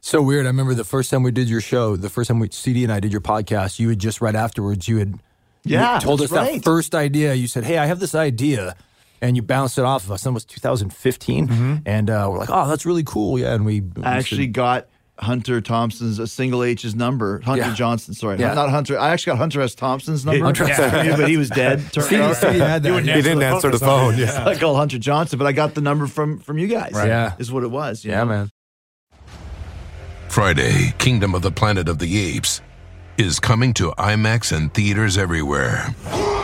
So weird. I remember the first time we did your show, the first time we, C D and I did your podcast, you had just right afterwards, you had Yeah, you told us that's that right. first idea. You said, hey, I have this idea. And you bounced it off of us. That was two thousand fifteen. Mm-hmm. And uh, we're like, oh, that's really cool. Yeah. And we, we I actually said, got Hunter Thompson's a single H's number. Hunter Yeah. Johnson, sorry. Yeah. Not Hunter. I actually got Hunter S. Thompson's number. Hunter S. Yeah, but he was dead. Turned C D, out. C D had that. He He didn't answer the phone. Yeah. I called Hunter Johnson, but I got the number from from you guys. Right. Yeah. Is what it was. you Yeah, know? man. Friday, Kingdom of the Planet of the Apes is coming to IMAX and theaters everywhere.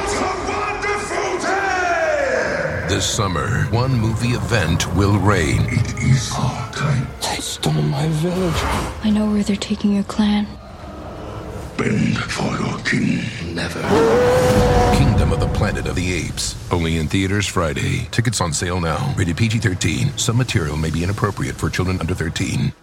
This summer, one movie event will reign. It is our time. They stole my village. I know where they're taking your clan. Bend for your king. Never. Kingdom of the Planet of the Apes. Only in theaters Friday. Tickets on sale now. Rated P G thirteen. Some material may be inappropriate for children under thirteen.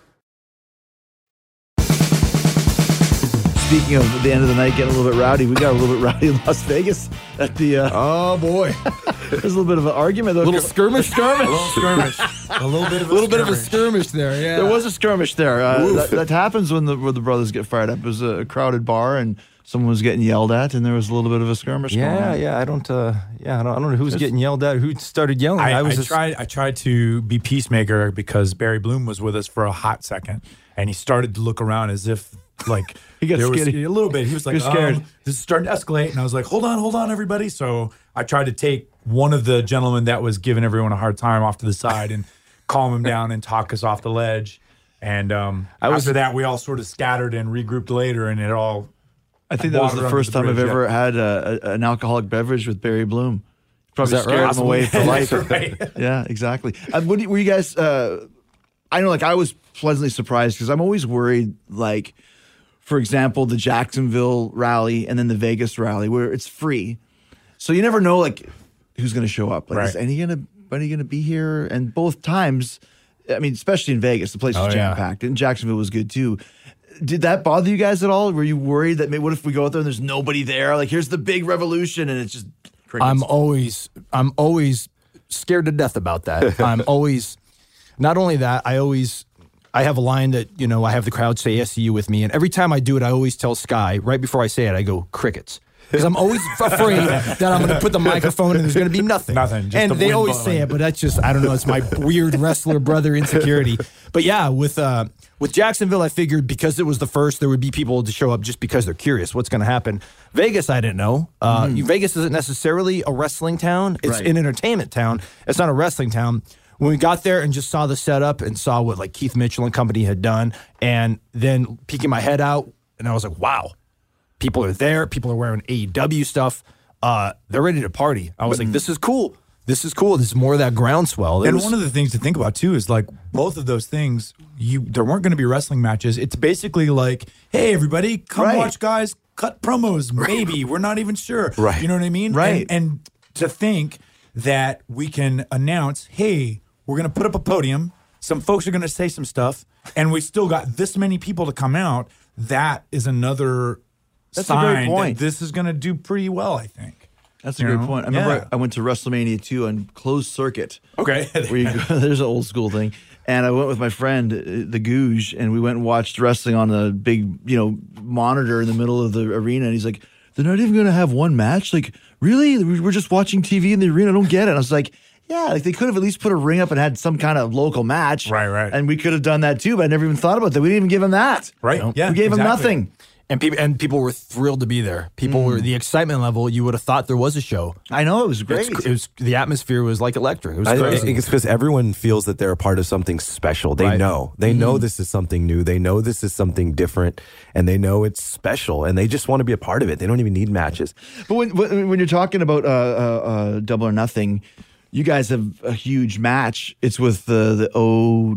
Speaking of the end of the night getting a little bit rowdy, we got a little bit rowdy in Las Vegas at the. Uh, Oh, boy. there's a little bit of an argument. A little skirmish, skirmish. A little skirmish. A little bit of a, A little bit of a skirmish. skirmish there, yeah. There was a skirmish there. Uh, that, that happens when the when the brothers get fired up. It was a crowded bar and someone was getting yelled at, and there was a little bit of a skirmish. going Yeah, on. yeah. I don't, uh, yeah, I don't, I don't know who's getting yelled at, who started yelling. I, I, was just, tried. I tried to be peacemaker because Barry Bloom was with us for a hot second, and he started to look around as if like He got there was scared. a little bit. He was like, He was scared. um, "This is starting to escalate," and I was like, "Hold on, hold on, everybody." So I tried to take one of the gentlemen that was giving everyone a hard time off to the side and calm him down and talk us off the ledge. And um, I was- after that, we all sort of scattered and regrouped later, and it all. I think that was Water the under first the time I've bridge, ever had a, a, an alcoholic beverage with Barry Bloom. Probably that scared right? him away for life. Right. Yeah, exactly. Uh, what do you- were you guys? Uh, I know, like I was pleasantly surprised because I'm always worried, like. For example, the Jacksonville rally and then the Vegas rally where it's free. So you never know like who's going to show up. Like, Right. is any going to any going to be here? And both times, I mean, especially in Vegas, the place was Oh, yeah. jam packed. And Jacksonville was good too. Did that bother you guys at all? Were you worried that maybe what if we go out there and there's nobody there? Like here's the big revolution and it's just crickets. I'm always, I'm always scared to death about that. I'm always, not only that, I always, I have a line that, you know, I have the crowd say S C U with me. And every time I do it, I always tell Sky, right before I say it, I go, crickets. Because I'm always afraid that I'm going to put the microphone and there's going to be nothing. Nothing, just and the they wind always blowing. say it, but that's just, I don't know, it's my weird wrestler brother insecurity. But yeah, with uh, with Jacksonville, I figured because it was the first, there would be people to show up just because they're curious what's going to happen. Vegas, I didn't know. Uh, Vegas isn't necessarily a wrestling town. It's Right. an entertainment town. It's not a wrestling town. When we got there and just saw the setup and saw what like Keith Mitchell and company had done, and then peeking my head out, and I was like, wow, people are there. People are wearing A E W stuff. Uh, they're ready to party. I was like, this is cool. This is cool. This is more of that groundswell. It And was- one of the things to think about too is like both of those things. You there weren't going to be wrestling matches. It's basically like, hey, everybody, come Right. watch guys cut promos. Maybe we're not even sure. Right. You know what I mean? Right. And, and to think that we can announce, hey, we're going to put up a podium. Some folks are going to say some stuff, and we still got this many people to come out. That is another That's a great sign point. that this is going to do pretty well, I think. That's a You great know? point. I remember Yeah. I, I went to WrestleMania two on closed circuit. Okay. Where you go, there's an old school thing. And I went with my friend, uh, the Googe, and we went and watched wrestling on a big, you know, monitor in the middle of the arena. And he's like, they're not even going to have one match? Like, really? We're just watching T V in the arena? I don't get it. And I was like, yeah, like they could have at least put a ring up and had some kind of local match. Right, right. And we could have done that too, but I never even thought about that. We didn't even give him that. Right. Yeah, We gave him exactly. nothing. and people and people were thrilled to be there. People were the excitement level. You would have thought there was a show. I know, it was great. It's, it was the atmosphere was like electric. It was I crazy. think it's because everyone feels that they're a part of something special. They Right. know. They know this is something new. They know this is something different, and they know it's special, and they just want to be a part of it. They don't even need matches. But when when when you're talking about uh, uh, uh, Double or Nothing, you guys have a huge match. It's with the the O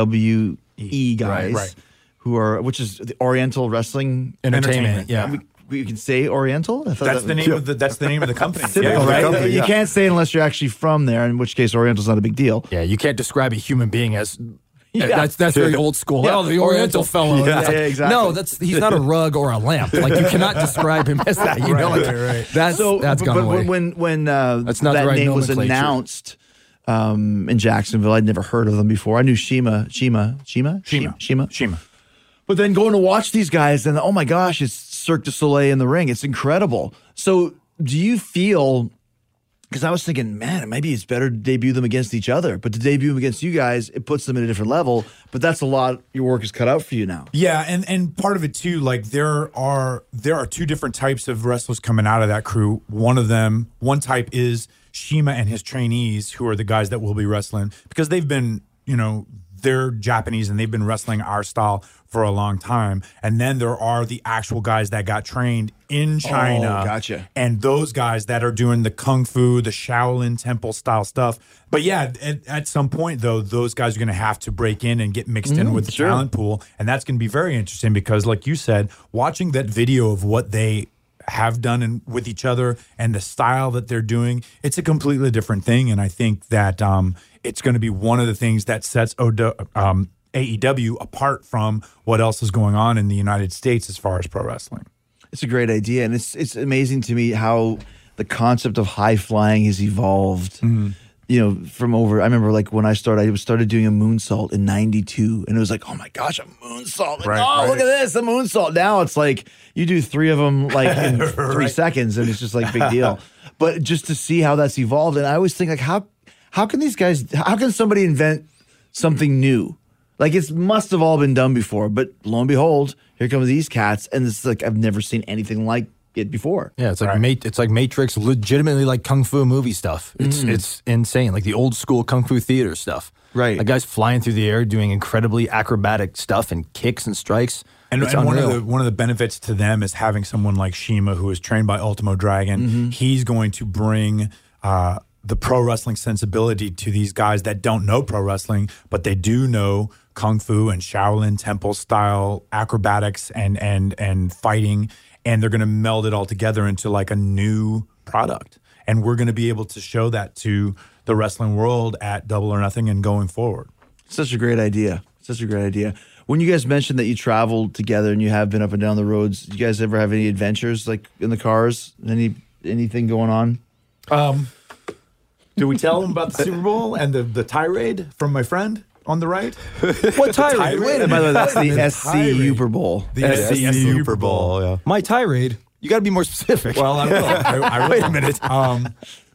W E guys, right. who are which is the Oriental Wrestling Entertainment, yeah. We, we can say Oriental. I thought That's that- the name of the that's the name of the company. Typical, Yeah. right? company, You yeah. can't say it unless you're actually from there, in which case Oriental's not a big deal. Yeah, you can't describe a human being as. Yeah. That's that's very old school. Yeah. Oh, the Oriental fellow. Yeah, It's like, yeah, exactly. No, that's he's not a rug or a lamp. Like you cannot describe him as that. You know, like, right, right. that's So, that's but, gone but away. when when uh, That's not the that right name was nomenclature. announced um, in Jacksonville, I'd never heard of them before. I knew Shima, Shima, Shima, Shima. Shima. Shima. But then going to watch these guys and oh my gosh, it's Cirque du Soleil in the ring. It's incredible. So do you feel, because I was thinking, man, maybe it's better to debut them against each other, but to debut them against you guys, it puts them at a different level. But that's a lot. Your work is cut out for you now. Yeah, and and part of it too, like there are there are two different types of wrestlers coming out of that crew. One of them, one type is Shima and his trainees, who are the guys that will be wrestling because they've been, you know, they're Japanese and they've been wrestling our style for a long time. And then there are the actual guys that got trained in China. Oh, gotcha. And those guys that are doing the Kung Fu, the Shaolin Temple style stuff. But yeah, at, at some point, though, those guys are going to have to break in and get mixed in Mm, with the sure. talent pool. And that's going to be very interesting because, like you said, watching that video of what they have done in, with each other and the style that they're doing, it's a completely different thing. And I think that um, it's going to be one of the things that sets Odo, um, A E W apart from what else is going on in the United States as far as pro wrestling. It's a great idea. And it's it's amazing to me how the concept of high flying has evolved. Mm-hmm. You know, from over, I remember like when I started, I started doing a moonsault in ninety-two, and it was like, oh my gosh, a moonsault. Like, Right, oh, right. look at this, a moonsault. Now it's like you do three of them like in three Right. seconds, and it's just like big deal. But just to see how that's evolved, and I always think like, how how can these guys, how can somebody invent something new? Like it must have all been done before, but lo and behold, here come these cats, and it's like I've never seen anything like it before. Yeah, it's like Ma- it's like Matrix, legitimately like kung fu movie stuff. It's Mm. it's insane, like the old school kung fu theater stuff. Right, the guys flying through the air, doing incredibly acrobatic stuff and kicks and strikes. And, it's and one of unreal. the one of the benefits to them is having someone like Shima, who is trained by Ultimo Dragon. Mhm. He's going to bring uh, the pro wrestling sensibility to these guys that don't know pro wrestling, but they do know Kung Fu and Shaolin Temple style acrobatics and and and fighting, and they're going to meld it all together into like a new product. And we're going to be able to show that to the wrestling world at Double or Nothing and going forward. Such a great idea. Such a great idea. When you guys mentioned that you traveled together and you have been up and down the roads, do you guys ever have any adventures like in the cars? Any anything going on? Um, do we tell them about the Super Bowl and the, the tirade from my friend on the right? What tirade? tirade? Wait a By the way, minute. that's the Wait a minute. S C Super Bowl. The S C Super Bowl. yeah. My tirade. You got to be more specific. Well, I will. I, I will. Wait a minute. Um,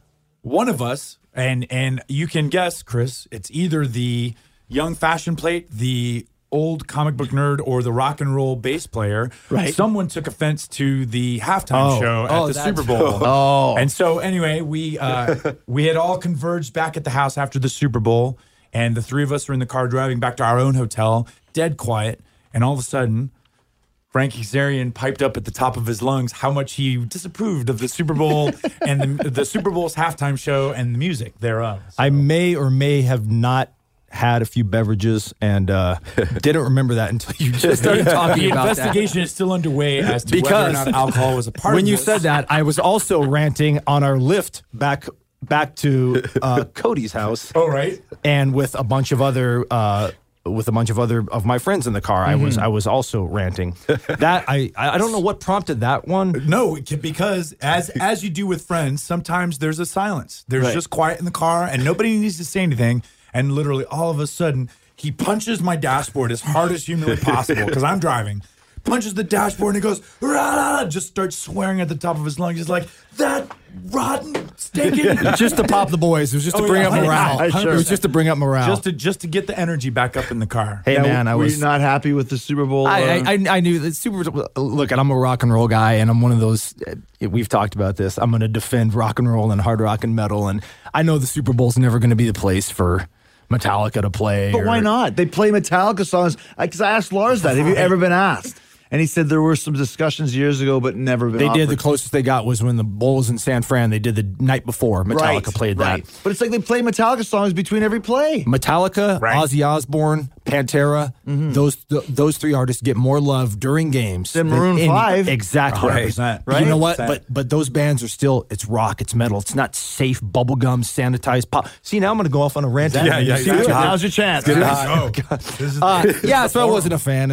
one of us, and and you can guess, Chris, it's either the young fashion plate, the old comic book nerd, or the rock and roll bass player. Right. Someone took offense to the halftime Oh. show Oh, at the that's- Super Bowl. Oh. And so anyway, we uh, we had all converged back at the house after the Super Bowl, and the three of us were in the car driving back to our own hotel, dead quiet, and all of a sudden, Frank Kazarian piped up at the top of his lungs how much he disapproved of the Super Bowl and the, the Super Bowl's halftime show and the music thereof. I may or may have not had a few beverages and uh, didn't remember that until you just started talking The about investigation is still underway as to whether or Because not alcohol was a part when of you this. said that, I was also ranting on our lift back back to uh, Cody's house. Oh, right. And with a bunch of other uh, with a bunch of other of my friends in the car, I was I was also ranting. That I I don't know what prompted that one. No, it can- because as as you do with friends, sometimes there's a silence. There's Right. just quiet in the car, and nobody needs to say anything. And literally, all of a sudden, he punches my dashboard as hard as humanly possible because I'm driving. Punches the dashboard and he goes, rah, just starts swearing at the top of his lungs. He's like, that rotten, stinking. Just to pop the boys. It was just to Oh, bring yeah, up morale. one hundred percent. It was just to bring up morale. Just to just to get the energy back up in the car. hey Now, man, I were was you not happy with the Super Bowl? I, uh, I, I knew that super. Look, and I'm a rock and roll guy, and I'm one of those. uh, We've talked about this. I'm going to defend rock and roll and hard rock and metal, and I know the Super Bowl's never going to be the place for Metallica to play. But or- why not? They play Metallica songs. Because I asked Lars that. Have you ever been asked? And he said there were some discussions years ago, but never been They did. offered. The closest they got was when the Bowl was in San Fran. They did the night before. Metallica Right, played right. that. But it's like they play Metallica songs between every play. Metallica, Right. Ozzy Osbourne, Pantera, those th- those three artists get more love during games Than Maroon any- five. Exactly. one hundred percent, You know what? right? But but those bands are still. It's rock. It's metal. It's not safe bubblegum sanitized pop. See, now I'm going to go off on a rant. Yeah, yeah, You see yeah. what- Now's your chance. This is- Uh, yeah, so I wasn't a fan, and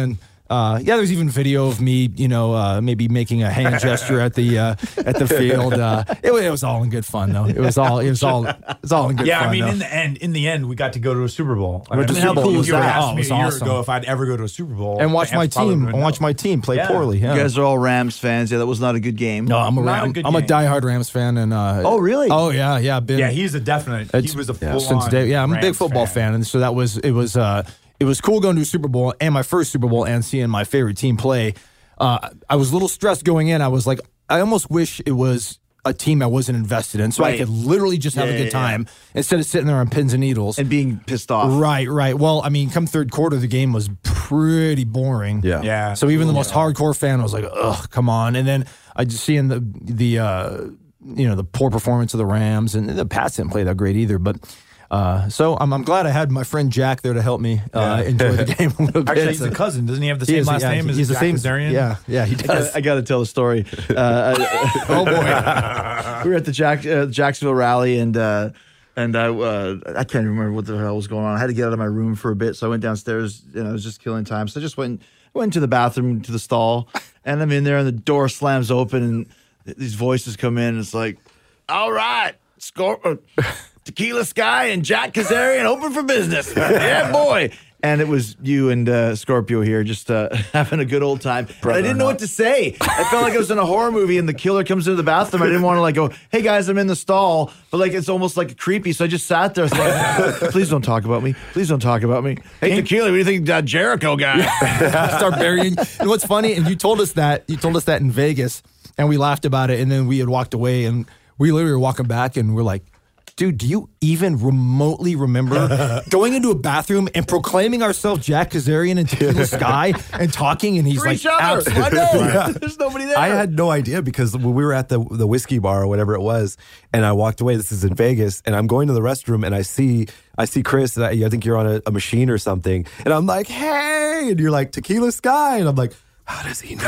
Uh, yeah, there's even video of me, you know, uh, maybe making a hand gesture at the uh, at the field. Uh, it, it was all in good fun, though. It was all it was all it was all in good yeah, fun. I mean, though. in the end, in the end, we got to go to a Super Bowl. I Went mean, to how Super Bowl. cool was You would've that? asked Oh, me me a a year year awesome. ago if I'd ever go to a Super Bowl and watch I my probably team would've and known. watch my team play Yeah. poorly. Yeah. You guys are all Rams fans. Yeah, that was not a good game. no, I'm a Not a Ram, good I'm a game. diehard Rams fan, and uh, Oh, really? Oh yeah, yeah. Been, Yeah, he's a definite. It's- He was a yeah, full since day. Yeah, I'm a big football fan. and so that was it was uh, it was cool going to a Super Bowl and my first Super Bowl and seeing my favorite team play. Uh, I was a little stressed going in. I was like, I almost wish it was a team I wasn't invested in, so Right. I could literally just have Yeah, a good yeah, time instead of sitting there on pins and needles And being pissed off. Right, right. Well, I mean, come third quarter, the game was pretty boring. Yeah. Yeah. So even the most hardcore fan was like, "Ugh, come on!" And then I just seeing the the uh, you know the poor performance of the Rams, and the Pats didn't play that great either. But uh, so I'm I'm glad I had my friend Jack there to help me uh, enjoy the game a little bit. Actually, he's a cousin. Doesn't he have the He same is, last yeah, name as he's the Jack same. Kazarian? Yeah, yeah, he does. I got to tell a story. Uh, Oh boy. we were at the Jack, uh, Jacksonville rally, and uh, and I uh, I can't remember what the hell was going on. I had to get out of my room for a bit, so I went downstairs. And I was just killing time, so I just went went to the bathroom to the stall, and I'm in there, and the door slams open, and these voices come in. And it's like, all right, score. Uh, Tequila Sky and Jack Kazarian open for business. Yeah, boy. And it was you and uh, Scorpio here just uh, having a good old time. And I didn't know what to say. I felt like I was in a horror movie and the killer comes into the bathroom. I didn't want to like go, hey guys, I'm in the stall. But like it's almost like creepy. So I just sat there. I was like, please don't talk about me. Please don't talk about me. Hey, Tequila, what do you think of that Jericho guy? Start burying. And what's funny, and you told us that you told us that in Vegas, and we laughed about it, and then we had walked away, and we literally were walking back, and we're like, dude, do you even remotely remember going into a bathroom and proclaiming ourselves Jack Kazarian and Tequila Sky and talking? And he's For like, each other. absolutely. I know. Yeah. There's nobody there. I had no idea because when we were at the the whiskey bar or whatever it was, and I walked away. This is in Vegas, and I'm going to the restroom, and I see I see Chris. And I, I think you're on a, a machine or something, and I'm like, hey, and you're like Tequila Sky, and I'm like, how does he know?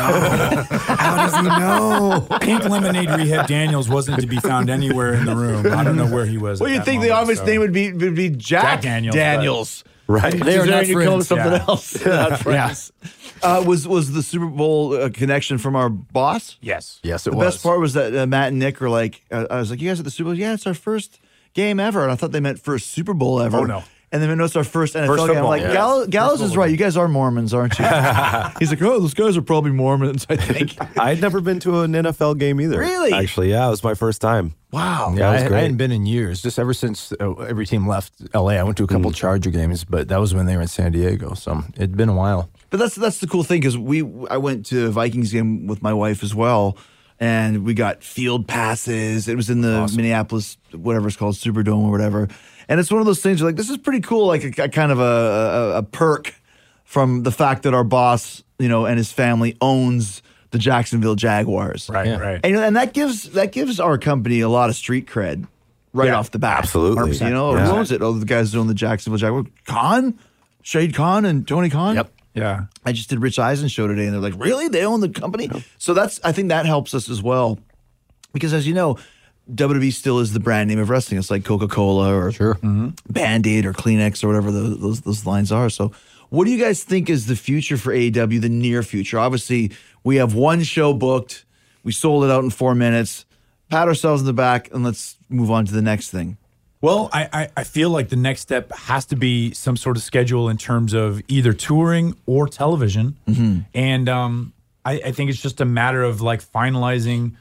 How does he know? Pink Lemonade Rehab Daniels wasn't to be found anywhere in the room. I don't know where he was. Well, at you'd that think the moment, obvious so. name would be would be Jack, Jack Daniels, Daniels. Right. They are not you come with friends. something Yeah. else. They're not friends. Uh, was was the Super Bowl uh, connection from our boss? Yes. Yes, it The was. best part was that uh, Matt and Nick were like, uh, I was like, you guys at the Super Bowl? Yeah, it's our first game ever. And I thought they meant first Super Bowl ever. Oh, no. And then no, it's our first N F L First game. I'm football, like, yeah. Gallows, Gallows is right. You guys are Mormons, aren't you? He's like, oh, those guys are probably Mormons, I think. I'd never been to an N F L game either. Really? Actually, yeah, it was my first time. Wow. Yeah, That was I, I great. hadn't been in years. Just ever since uh, every team left L A, I went to a couple Mm. Charger games, but that was when they were in San Diego. So it'd been a while. But that's that's the cool thing because we I went to a Vikings game with my wife as well, and we got field passes. It was in the Minneapolis, whatever it's called, Superdome or whatever. And it's one of those things you're like, this is pretty cool, like a, a kind of a, a, a perk from the fact that our boss, you know, and his family owns the Jacksonville Jaguars. Right, Yeah. right. And, you know, and that gives that gives our company a lot of street cred right Yeah, off the bat. absolutely. one hundred percent. You know, Yeah. who owns it? Oh, the guys who own the Jacksonville Jaguars. Khan? Shade Khan and Tony Khan? Yep. Yeah. I just did Rich Eisen show today, and they're like, "Really? They own the company?" So that's I think that helps us as well, because as you know, W W E still is the brand name of wrestling. It's like Coca Cola or Sure. Band Aid or Kleenex or whatever those, those those lines are. So, what do you guys think is the future for A E W? The near future? Obviously, we have one show booked. We sold it out in four minutes. Pat ourselves in the back, and let's move on to the next thing. Well, I, I, I feel like the next step has to be some sort of schedule in terms of either touring or television. And um, I, I think it's just a matter of like finalizing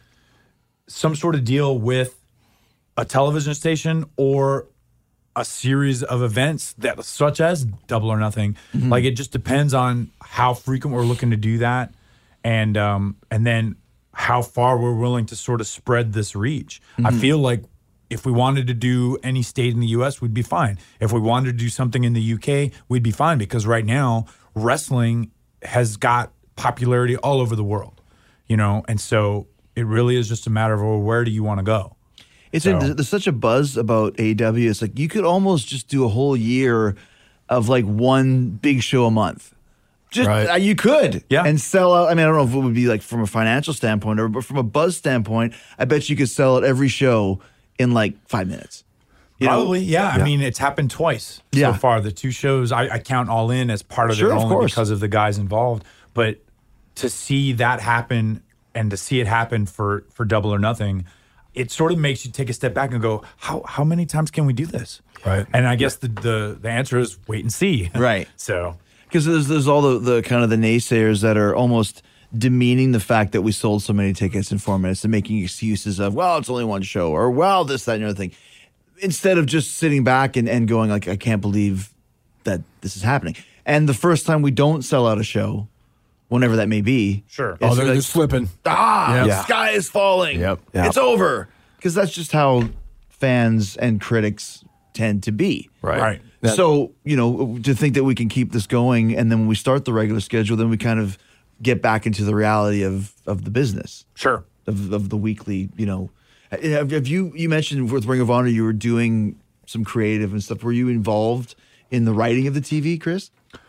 some sort of deal with a television station or a series of events that such as Double or Nothing. Like it just depends on how frequent we're looking to do that, and um, and then how far we're willing to sort of spread this reach. I feel like if we wanted to do any state in the U S, we'd be fine. If we wanted to do something in the U K, we'd be fine, because right now wrestling has got popularity all over the world, you know, and so it really is just a matter of, well, where do you want to go? It's So- a, there's such a buzz about A E W. It's like you could almost just do a whole year of like one big show a month. Just Right. uh, you could, Yeah. and sell out. I mean, I don't know if it would be like from a financial standpoint, or but from a buzz standpoint, I bet you could sell out every show in like five minutes. You know? Probably, yeah. I mean, it's happened twice Yeah. so far. The two shows I, I count all in as part of Sure, it of only course. because of the guys involved. But to see that happen and to see it happen for, for Double or Nothing, it sort of makes you take a step back and go, how how many times can we do this? Right. And I guess the, the, the answer is wait and see. Right. So, because there's, there's all the, the kind of the naysayers that are almost demeaning the fact that we sold so many tickets in four minutes and making excuses of, well, it's only one show, or, well, this, that, and the other thing. Instead of just sitting back and, and going like, I can't believe that this is happening. And the first time we don't sell out a show, whenever that may be. Sure. Oh, they're, like, they're slipping. Ah, Yep. the Yeah. sky is falling. Yep. Yep. It's over. Because that's just how fans and critics tend to be. Right. Right. That- So, you know, to think that we can keep this going, and then when we start the regular schedule, then we kind of get back into the reality of, of the business, sure. of, of the weekly, you know. Have, have you, you mentioned with Ring of Honor, you were doing some creative and stuff. Were you involved in the writing of the T V, Chris?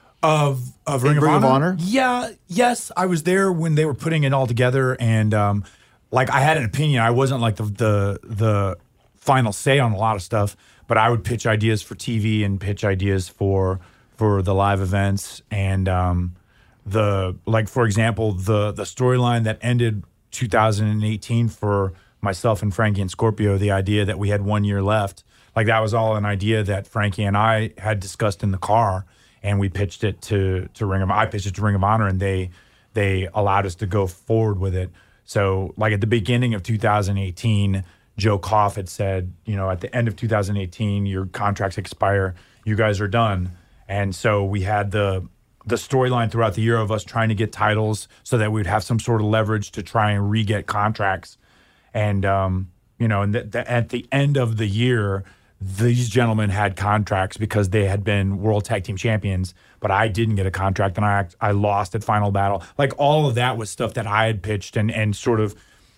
Of of Ring, In of, Ring of Honor? Honor? Yeah, yes, I was there when they were putting it all together, and um, like I had an opinion. I wasn't like the the the final say on a lot of stuff, but I would pitch ideas for T V and pitch ideas for for the live events, and um, the like for example the the storyline that ended two thousand eighteen for myself and Frankie and Scorpio. The idea that we had one year left, like that was all an idea that Frankie and I had discussed in the car. And we pitched it to to Ring of I pitched it to Ring of Honor, and they they allowed us to go forward with it. So, like at the beginning of two thousand eighteen, Joe Koff had said, you know, at the end of two thousand eighteen, your contracts expire, you guys are done. And so we had the the storyline throughout the year of us trying to get titles so that we'd have some sort of leverage to try and re-get contracts. And um, you know, and th- th- at the end of the year, these gentlemen had contracts because they had been World Tag Team Champions, but I didn't get a contract, and I I lost at Final Battle. Like all of that was stuff that I had pitched and and sort of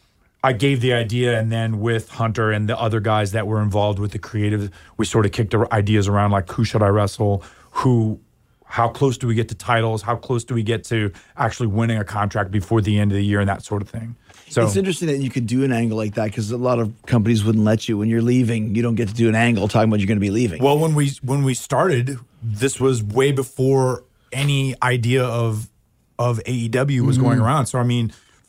I gave the idea, and then with Hunter and the other guys that were involved with the creative, we sort of kicked the ideas around like who should I wrestle, who, how close do we get to titles, how close do we get to actually winning a contract before the end of the year, and that sort of thing. So it's interesting that you could do an angle like that, because a lot of companies wouldn't let you. When you're leaving, you don't get to do an angle talking about you're going to be leaving. Well, when we when we started, this was way before any idea of of A E W was Mm-hmm. going around. So I mean,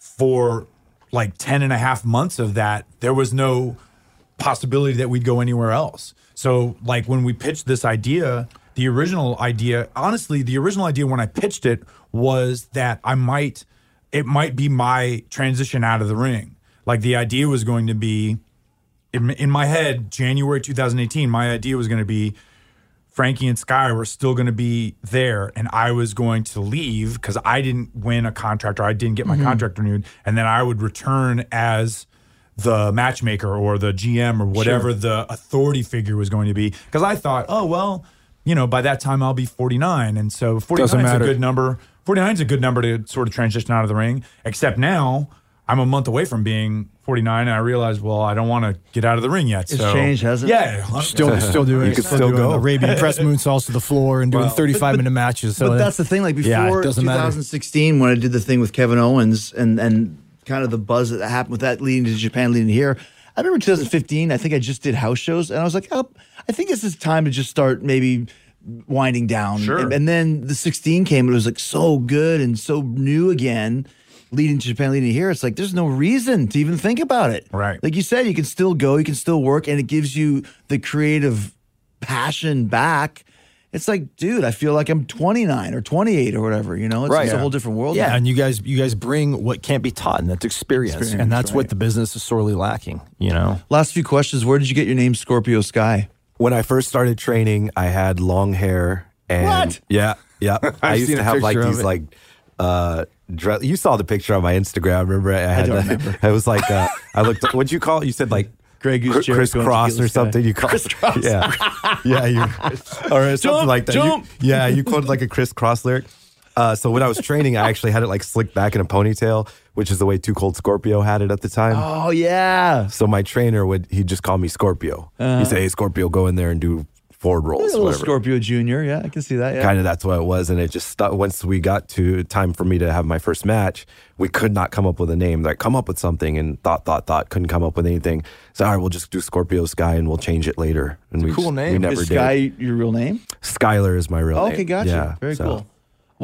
for like ten and a half months of that, there was no possibility that we'd go anywhere else. So like when we pitched this idea, the original idea, honestly, the original idea when I pitched it was that I might, it might be my transition out of the ring. Like the idea was going to be, in, in my head, January two thousand eighteen, my idea was going to be Frankie and Sky were still going to be there, and I was going to leave because I didn't win a contract or I didn't get my Mm-hmm. contract renewed, and then I would return as the matchmaker or the G M or whatever Sure. the authority figure was going to be. Because I thought, oh, well, you know, by that time I'll be forty-nine, and so forty-nine is a matter. good number. forty-nine is a good number to sort of transition out of the ring, except now I'm a month away from being forty-nine, and I realize, well, I don't want to get out of the ring yet. It's so, changed, hasn't it? Yeah. Still, still doing. You could still doing go. Arabian press moonsaults to the floor and doing Well, thirty-five minute matches. So but that's the thing. Like yeah, it before doesn't matter. twenty sixteen, when I did the thing with Kevin Owens and and kind of the buzz that happened with that leading to Japan, leading here. I remember twenty fifteen. I think I just did house shows, and I was like, oh, I think this is time to just start maybe winding down. Sure. And, and then the sixteen came, and it was like so good and so new again. Leading to Japan, leading to here, it's like there's no reason to even think about it. Right. Like you said, you can still go, you can still work, and it gives you the creative passion back. It's like, dude, I feel like I'm twenty-nine or twenty-eight or whatever. You know, it's, Right. it's a Yeah. whole different world. Yeah, now. and you guys, you guys bring what can't be taught, and that's experience, Experience, and that's right. what the business is sorely lacking. You know, Last few questions. Where did you get your name, Scorpio Sky? When I first started training, I had long hair. And What? Yeah, yeah. I used seen to a have like picture of these it. like. Uh, dress. You saw the picture on my Instagram. Remember, I had. don't uh, remember. I was like, uh, I looked. What'd you call it? You said like Grey Goose cr- Jericho and crisscross Tequila or Sky. something. You called Crisscross. Yeah, yeah. You or something Jump, like that. You- jump. yeah, you quoted like a crisscross lyric. Uh, so when I was training, I actually had it like slicked back in a ponytail, which is the way Too Cold Scorpio had it at the time. Oh yeah, So my trainer would he'd just call me Scorpio. He'd say, "Hey, Scorpio, go in there and do forward rolls." a little whatever. Scorpio Junior Yeah, I can see that. Yeah. Kind of that's what it was, and it just stuck. Once we got to time for me to have my first match, we could not come up with a name. Like, come up with something, and thought, thought, thought, couldn't come up with anything. So, all right, we'll just do Scorpio Sky, and we'll change it later. And we cool just- name. We never Is did. Sky your real name? Skylar is my real Oh, name. okay, gotcha. Yeah, Very so- cool.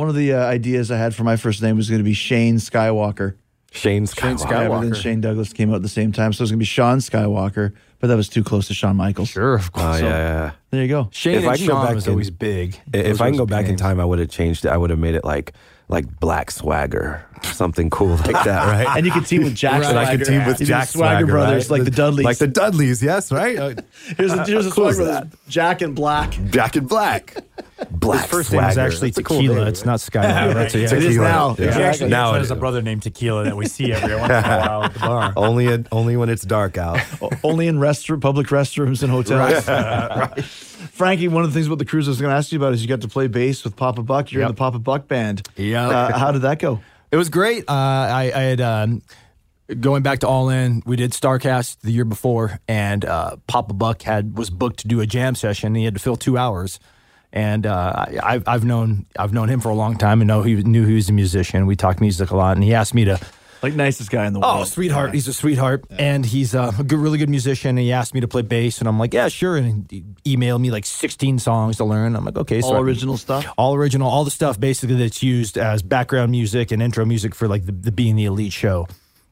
One of the uh, ideas I had for my first name was going to be Shane Skywalker. Shane Skywalker. Yeah, but then Shane Douglas came out at the same time, so it was going to be Sean Skywalker, but that was too close to Shawn Michaels. Sure, of course. Oh, So, yeah, yeah. There you go. Shane If and I can go Sean back was in- always big. If Those I were can go big back in names. time, I would have changed it. I would have made it like like Black Swagger, something cool like that, right? And you could team with Jack And I Swagger. could team with You Jack do Swagger Swagger, brothers, right? like the Dudleys. like the Dudleys, yes, right? Uh, Here's a, here's a How cool is Swagger brothers, Jack and Black. Jack and Black, Black His first Swagger. name is actually That's a cool Tequila. name, it's right? not Skywalker. That's a, yeah. It is Tequila. now. Yeah. He Exactly. actually Now it has is. a brother named Tequila that we see every once in a while at the bar. Only in, only when it's dark out. Only in restroom, public restrooms and hotels. Right. Frankie, one of the things about the cruise I was going to ask you about is you got to play bass with Papa Buck. You're Yep. in the Papa Buck band. Yeah. Uh, how did that go? It was great. Uh, I, I had um, going back to All In. We did Starcast the year before, and uh, Papa Buck had was booked to do a jam session. He had to fill two hours, and uh, I, I've I've known I've known him for a long time and know he knew he was a musician. We talked music a lot, and he asked me to. Like nicest guy in the world. Oh, sweetheart! He's a sweetheart, and he's uh, a good, really good musician. And he asked me to play bass, and I'm like, yeah, sure. And he emailed me like sixteen songs to learn. I'm like, okay, so All I- original stuff? all original, all the stuff basically that's used as background music and intro music for like the, the Being the Elite show.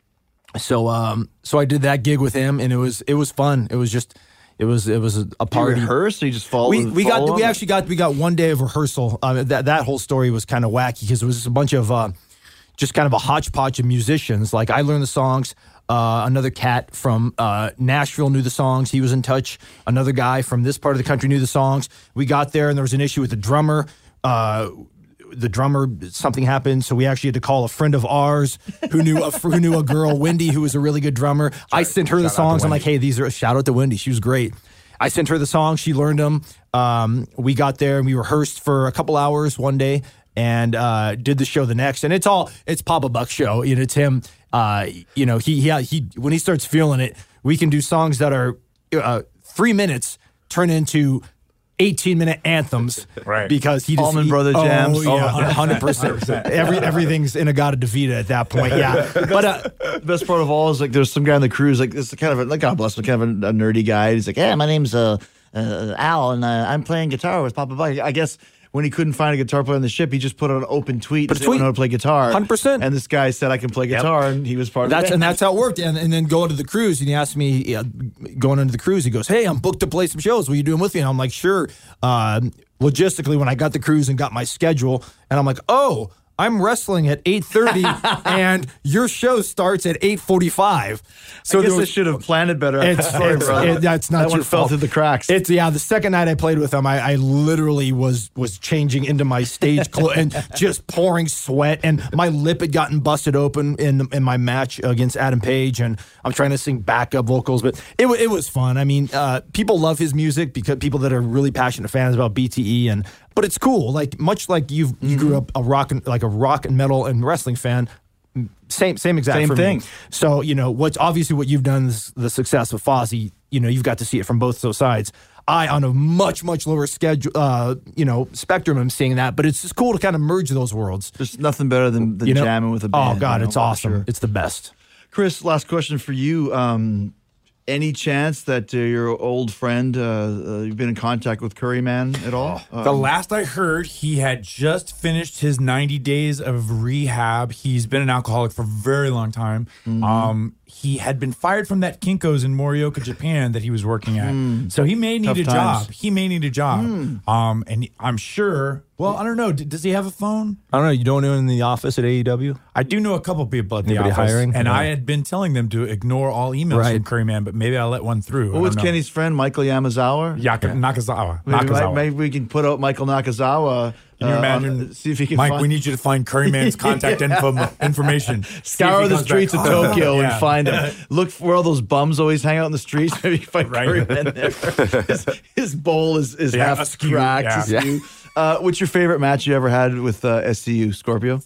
So, um, so I did that gig with him, and it was it was fun. It was just. It was it was a, a Do you party. rehearse or you just follow? We we follow got we him? actually got we got one day of rehearsal. Um, that that whole story was kind of wacky because it was just a bunch of uh, just kind of a hodgepodge of musicians. Like I learned the songs. Uh, another cat from uh, Nashville knew the songs. He was in touch. Another guy from this part of the country knew the songs. We got there and there was an issue with the drummer. Uh, the drummer, something happened, so we actually had to call a friend of ours who knew a, who knew a girl, Wendy, who was a really good drummer. I sent her the songs. I'm like, hey, these are shout out to Wendy. She was great. I sent her the songs. She learned them. Um, we got there and we rehearsed for a couple hours one day and uh, did the show the next. And it's all it's Papa Buck's show. You know, it's him. Uh, you know, he he he when he starts feeling it, we can do songs that are uh, three minutes turn into eighteen minute anthms, Right. Because he just Allman he, Brother jams. Oh yeah, one hundred percent. Every everything's Inagata Davida at that point. Yeah, but uh, The best part of all is like there's some guy on the cruise like this is kind of a, like God bless him, kind of a, a nerdy guy. He's like, yeah, my name's uh, uh Al and uh, I'm playing guitar with Papa Buck. I guess when he couldn't find a guitar player on the ship, he just put out an open tweet Put and a said, I tweet. know how to play guitar. one hundred percent. And this guy said I can play guitar, and he was part of that's it. and that's how it worked. And, and then going to the cruise, and he asked me uh, going into the cruise. He goes, "Hey, I'm booked to play some shows. What are you doing with me?" And I'm like, "Sure." Um, logistically, when I got the cruise and got my schedule, and I'm like, "Oh, I'm wrestling at eight thirty, and your show starts at eight forty-five." So I guess there I was- should have planned it better. It's, Sorry, it's, brother. it- that's not that your one fell fault. through the cracks. It's yeah. The second night I played with him, I, I literally was was changing into my stage clothes and just pouring sweat, and my lip had gotten busted open in in my match against Adam Page, and I'm trying to sing backup vocals, but it wa- it was fun. I mean, uh, people love his music because people that are really passionate fans about B T E, and but it's cool. Like much like you you grew up a rock and like a rock and metal and wrestling fan. Same, same exact Same for thing. Me. So you know what's obviously what you've done is the success of Fozzy. You know you've got to see it from both those sides. I on a much much lower schedule, uh, you know, spectrum. I'm seeing that, but it's just cool to kind of merge those worlds. There's nothing better than, than You know? jamming with a band. Oh God, you know, it's for awesome. sure. It's the best. Chris, last question for you. Um, any chance that uh, your old friend, uh, uh, you've been in contact with Curryman at all? The Um, last I heard, he had just finished his ninety days of rehab. He's been an alcoholic for a very long time. Mm-hmm. Um, he had been fired from that Kinko's in Morioka, Japan that he was working at. So he may need Tough a times. job. He may need a job. Um, and I'm sure, well, I don't know. D- Does he have a phone? I don't know. You don't know in the office at A E W? I do know a couple people at the Anybody office. hiring? And Yeah. I had been telling them to ignore all emails Right. from Curryman, but maybe I'll let one through. what I was don't know. Kenny's friend, Michael Yamazawa? Yaka, Nakazawa. Maybe, Nakazawa. maybe we can put out Michael Nakazawa. Can you uh, imagine? on- see if he can Mike, find, we need you to find Curryman's contact info, information. See if scour he the comes streets back. of Tokyo Yeah. and find him. Look for where all those bums always hang out in the streets. Maybe you find Right. Curryman there. His, his bowl is, is Yeah, half askew, cracked. yeah. askew. Uh, what's your favorite match you ever had with uh, S C U, Scorpio?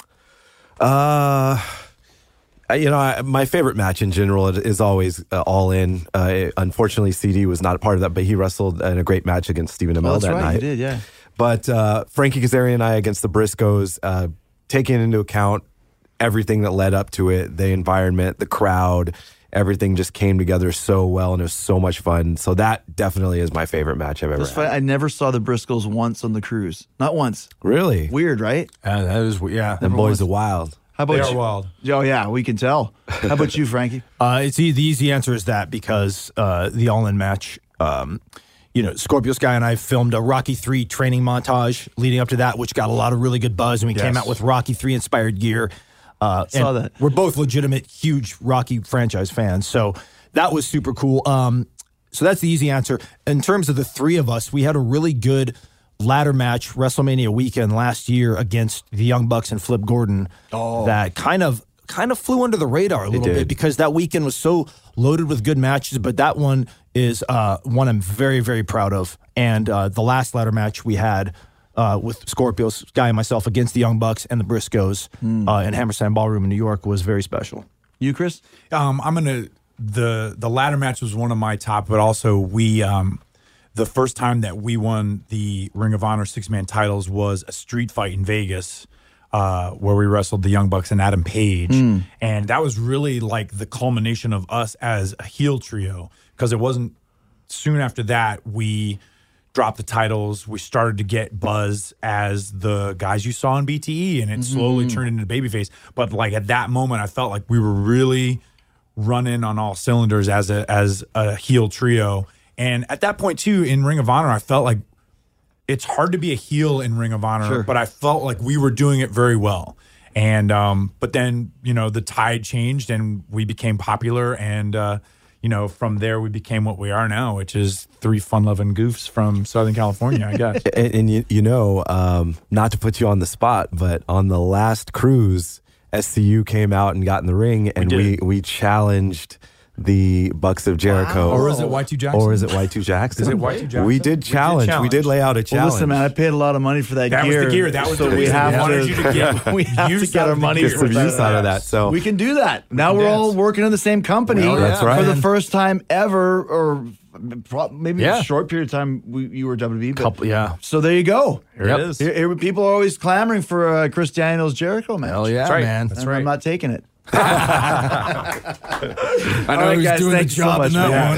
Uh, I- you know, I, my favorite match in general is is always uh, All In. Uh, it- unfortunately, C D was not a part of that, but he wrestled in a great match against Stephen Amell Oh, that's that right, night. you did, yeah. But uh, Frankie Kazarian and I against the Briscoes, uh, taking into account everything that led up to it, the environment, the crowd, everything just came together so well, and it was so much fun. So that definitely is my favorite match I've ever This had. fight, I never saw the Briscoes once on the cruise. Not once. Really? Weird, right? Uh, that is, yeah. Them boys are wild. How about They are you? wild. Oh, yeah, we can tell. How about you, Frankie? Uh, it's e- the easy answer is that because uh, the all-in match, um, you know, Scorpio Sky and I filmed a Rocky three training montage leading up to that, which got a lot of really good buzz, and we Yes. came out with Rocky three inspired gear. Uh, Saw and that. We're both legitimate, huge Rocky franchise fans, so that was super cool. Um, so that's the easy answer. In terms of the three of us, we had a really good ladder match WrestleMania weekend last year against the Young Bucks and Flip Gordon. Oh. That kind of kind of flew under the radar a little did. bit because that weekend was so loaded with good matches. But that one is uh, one I'm very very proud of. And uh, the last ladder match we had. Uh, with Scorpio Sky and myself against the Young Bucks and the Briscoes uh, in Hammerstein Ballroom in New York was very special. You, Chris? Um, I'm gonna the the ladder match was one of my top, but also we um, the first time that we won the Ring of Honor six man titles was a street fight in Vegas. Uh, where we wrestled the Young Bucks and Adam Page. Mm. And that was really like the culmination of us as a heel trio, because it wasn't soon after that we dropped the titles. We started to get buzz as the guys you saw on B T E, and it slowly Mm-hmm. turned into babyface. But like at that moment, I felt like we were really running on all cylinders as a as a heel trio. And at that point too, in Ring of Honor, I felt like it's hard to be a heel in Ring of Honor, Sure. but I felt like we were doing it very well. And um, but then you know the tide changed and we became popular, and uh, you know from there we became what we are now, which is three fun-loving goofs from Southern California, I guess. And, and you, you know, um, not to put you on the spot, but on the last cruise, S C U came out and got in the ring, and we, did. we challenged the Bucks of Jericho. Or is it Y two Jackson? Or is it Y two Jackson? Is it Y two Jackson? We did challenge. We did, challenge. lay out a Well, challenge. listen, man, I paid a lot of money for that, That was gear. the gear. That was so the we reason have we wanted to, you to get we have to use get out our of the money gear. for Get some use out of that. So We can do that. Now we're dance. all working in the same company Well, that's right. for the first time ever, or pro- maybe Yeah. a short period of time we, you were W W E. But, Couple, yeah. So there you go. Here it is. Here- here- people are always clamoring for uh, Chris Daniels Jericho match. Hell yeah, That's right. man. That's And right. I'm not taking it. I know All right, who's guys, doing thank the you so job much, in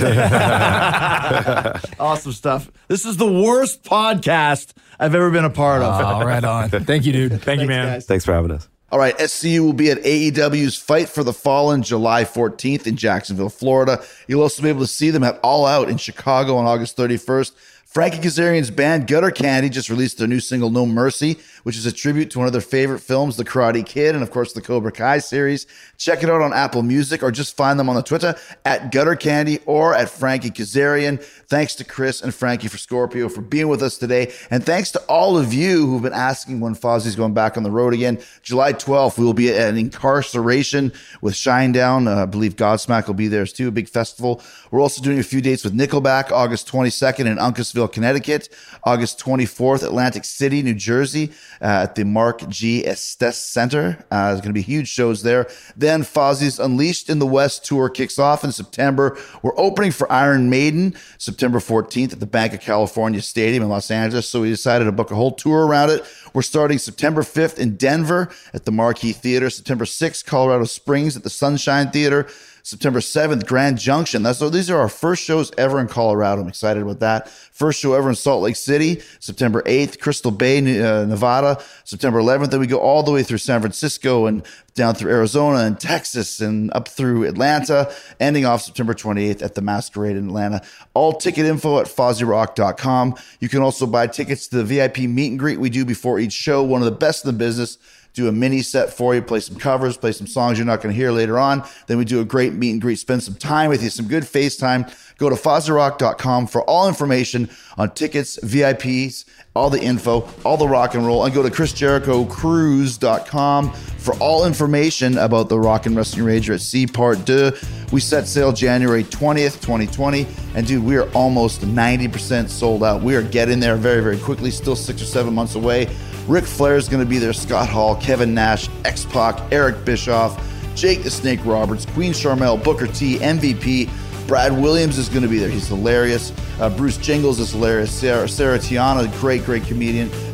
that man. Awesome stuff. This is the worst podcast I've ever been a part of. one. All right on. Thank you, dude. Thank you, man. guys. thanks for having us. All right, S C U will be at A E W's Fight for the Fallen July fourteenth in Jacksonville, Florida. You'll also be able to see them at All Out in Chicago on August thirty-first. Frankie Kazarian's band Gutter Candy just released their new single No Mercy, which is a tribute to one of their favorite films, The Karate Kid, and of course the Cobra Kai series. Check it out on Apple Music or just find them on the Twitter at Gutter Candy or at Frankie Kazarian. Thanks to Chris and Frankie for Scorpio for being with us today. And thanks to all of you who've been asking when Fozzie's going back on the road again. July twelfth, we will be at an Incarceration with Shinedown. Uh, I believe Godsmack will be there too, a big festival. We're also doing a few dates with Nickelback, August twenty-second in Uncasville, Connecticut. August twenty-fourth, Atlantic City, New Jersey, uh, at the Mark G. Estes Center. Uh, there's going to be huge shows there. Then Fozzie's Unleashed in the West tour kicks off in September. We're opening for Iron Maiden September fourteenth at the Bank of California Stadium in Los Angeles. So we decided to book a whole tour around it. We're starting September fifth in Denver at the Marquee Theater. September sixth, Colorado Springs at the Sunshine Theater. September seventh, Grand Junction. That's so these are our first shows ever in Colorado. I'm excited about that. First show ever in Salt Lake City. September eighth, Crystal Bay, uh, Nevada. September eleventh, then we go all the way through San Francisco and down through Arizona and Texas and up through Atlanta, ending off September twenty-eighth at the Masquerade in Atlanta. All ticket info at fozzy rock dot com. You can also buy tickets to the V I P meet and greet we do before each show. One of the best in the business. Do a mini set for you, play some covers, play some songs you're not going to hear later on. Then we do a great meet and greet, spend some time with you, some good FaceTime. Go to fozzy rock dot com for all information on tickets, V I Ps, all the info, all the rock and roll. And go to chris jericho cruise dot com for all information about the Rock and Wrestling Rager at C Part deux. We set sail January twentieth, twenty twenty. And dude, we are almost ninety percent sold out. We are getting there very, very quickly, still six or seven months away. Ric Flair is going to be there, Scott Hall, Kevin Nash, X-Pac, Eric Bischoff, Jake the Snake Roberts, Queen Sharmell, Booker T, M V P. Brad Williams is going to be there. He's hilarious. Uh, Bruce Jingles is hilarious. Sarah, Sarah Tiana, great, great comedian.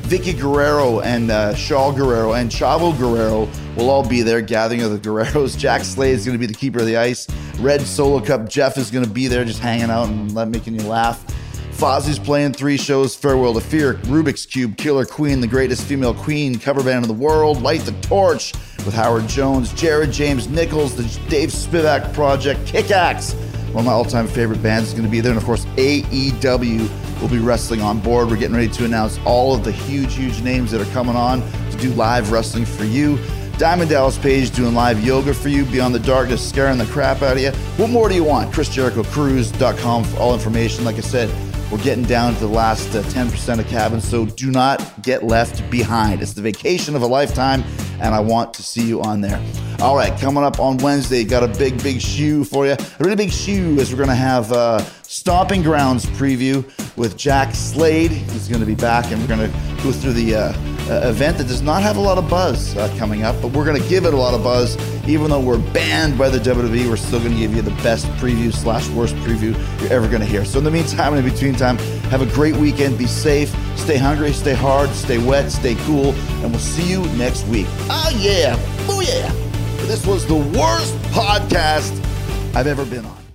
Vicky Guerrero and uh, Shaul Guerrero and Chavo Guerrero will all be there, gathering of the Guerreros. Jack Slade is going to be the keeper of the ice. Red Solo Cup Jeff is going to be there just hanging out and making you laugh. Fozzie's playing three shows: Farewell to Fear, Rubik's Cube, Killer Queen, the greatest female queen cover band in the world, Light the Torch with Howard Jones, Jared James Nichols, the Dave Spivak Project, Kick-Axe, one of my all-time favorite bands, is going to be there. And of course, A E W will be wrestling on board. We're getting ready to announce all of the huge, huge names that are coming on to do live wrestling for you. Diamond Dallas Page doing live yoga for you. Beyond the Darkness scaring the crap out of you. What more do you want? Chris Jericho Cruise dot com for all information. Like I said, we're getting down to the last uh, ten percent of cabins, so do not get left behind. It's the vacation of a lifetime, and I want to see you on there. All right, coming up on Wednesday, got a big, big shoe for you. A really big shoe is we're going to have uh, Stomping Grounds preview with Jack Slade. He's going to be back, and we're going to go through the uh, uh, event that does not have a lot of buzz uh, coming up, but we're going to give it a lot of buzz. Even though we're banned by the W W E, we're still going to give you the best preview slash worst preview you're ever going to hear. So in the meantime, and in between time, have a great weekend. Be safe, stay hungry, stay hard, stay wet, stay cool, and we'll see you next week. Oh yeah, oh yeah. This was the worst podcast I've ever been on.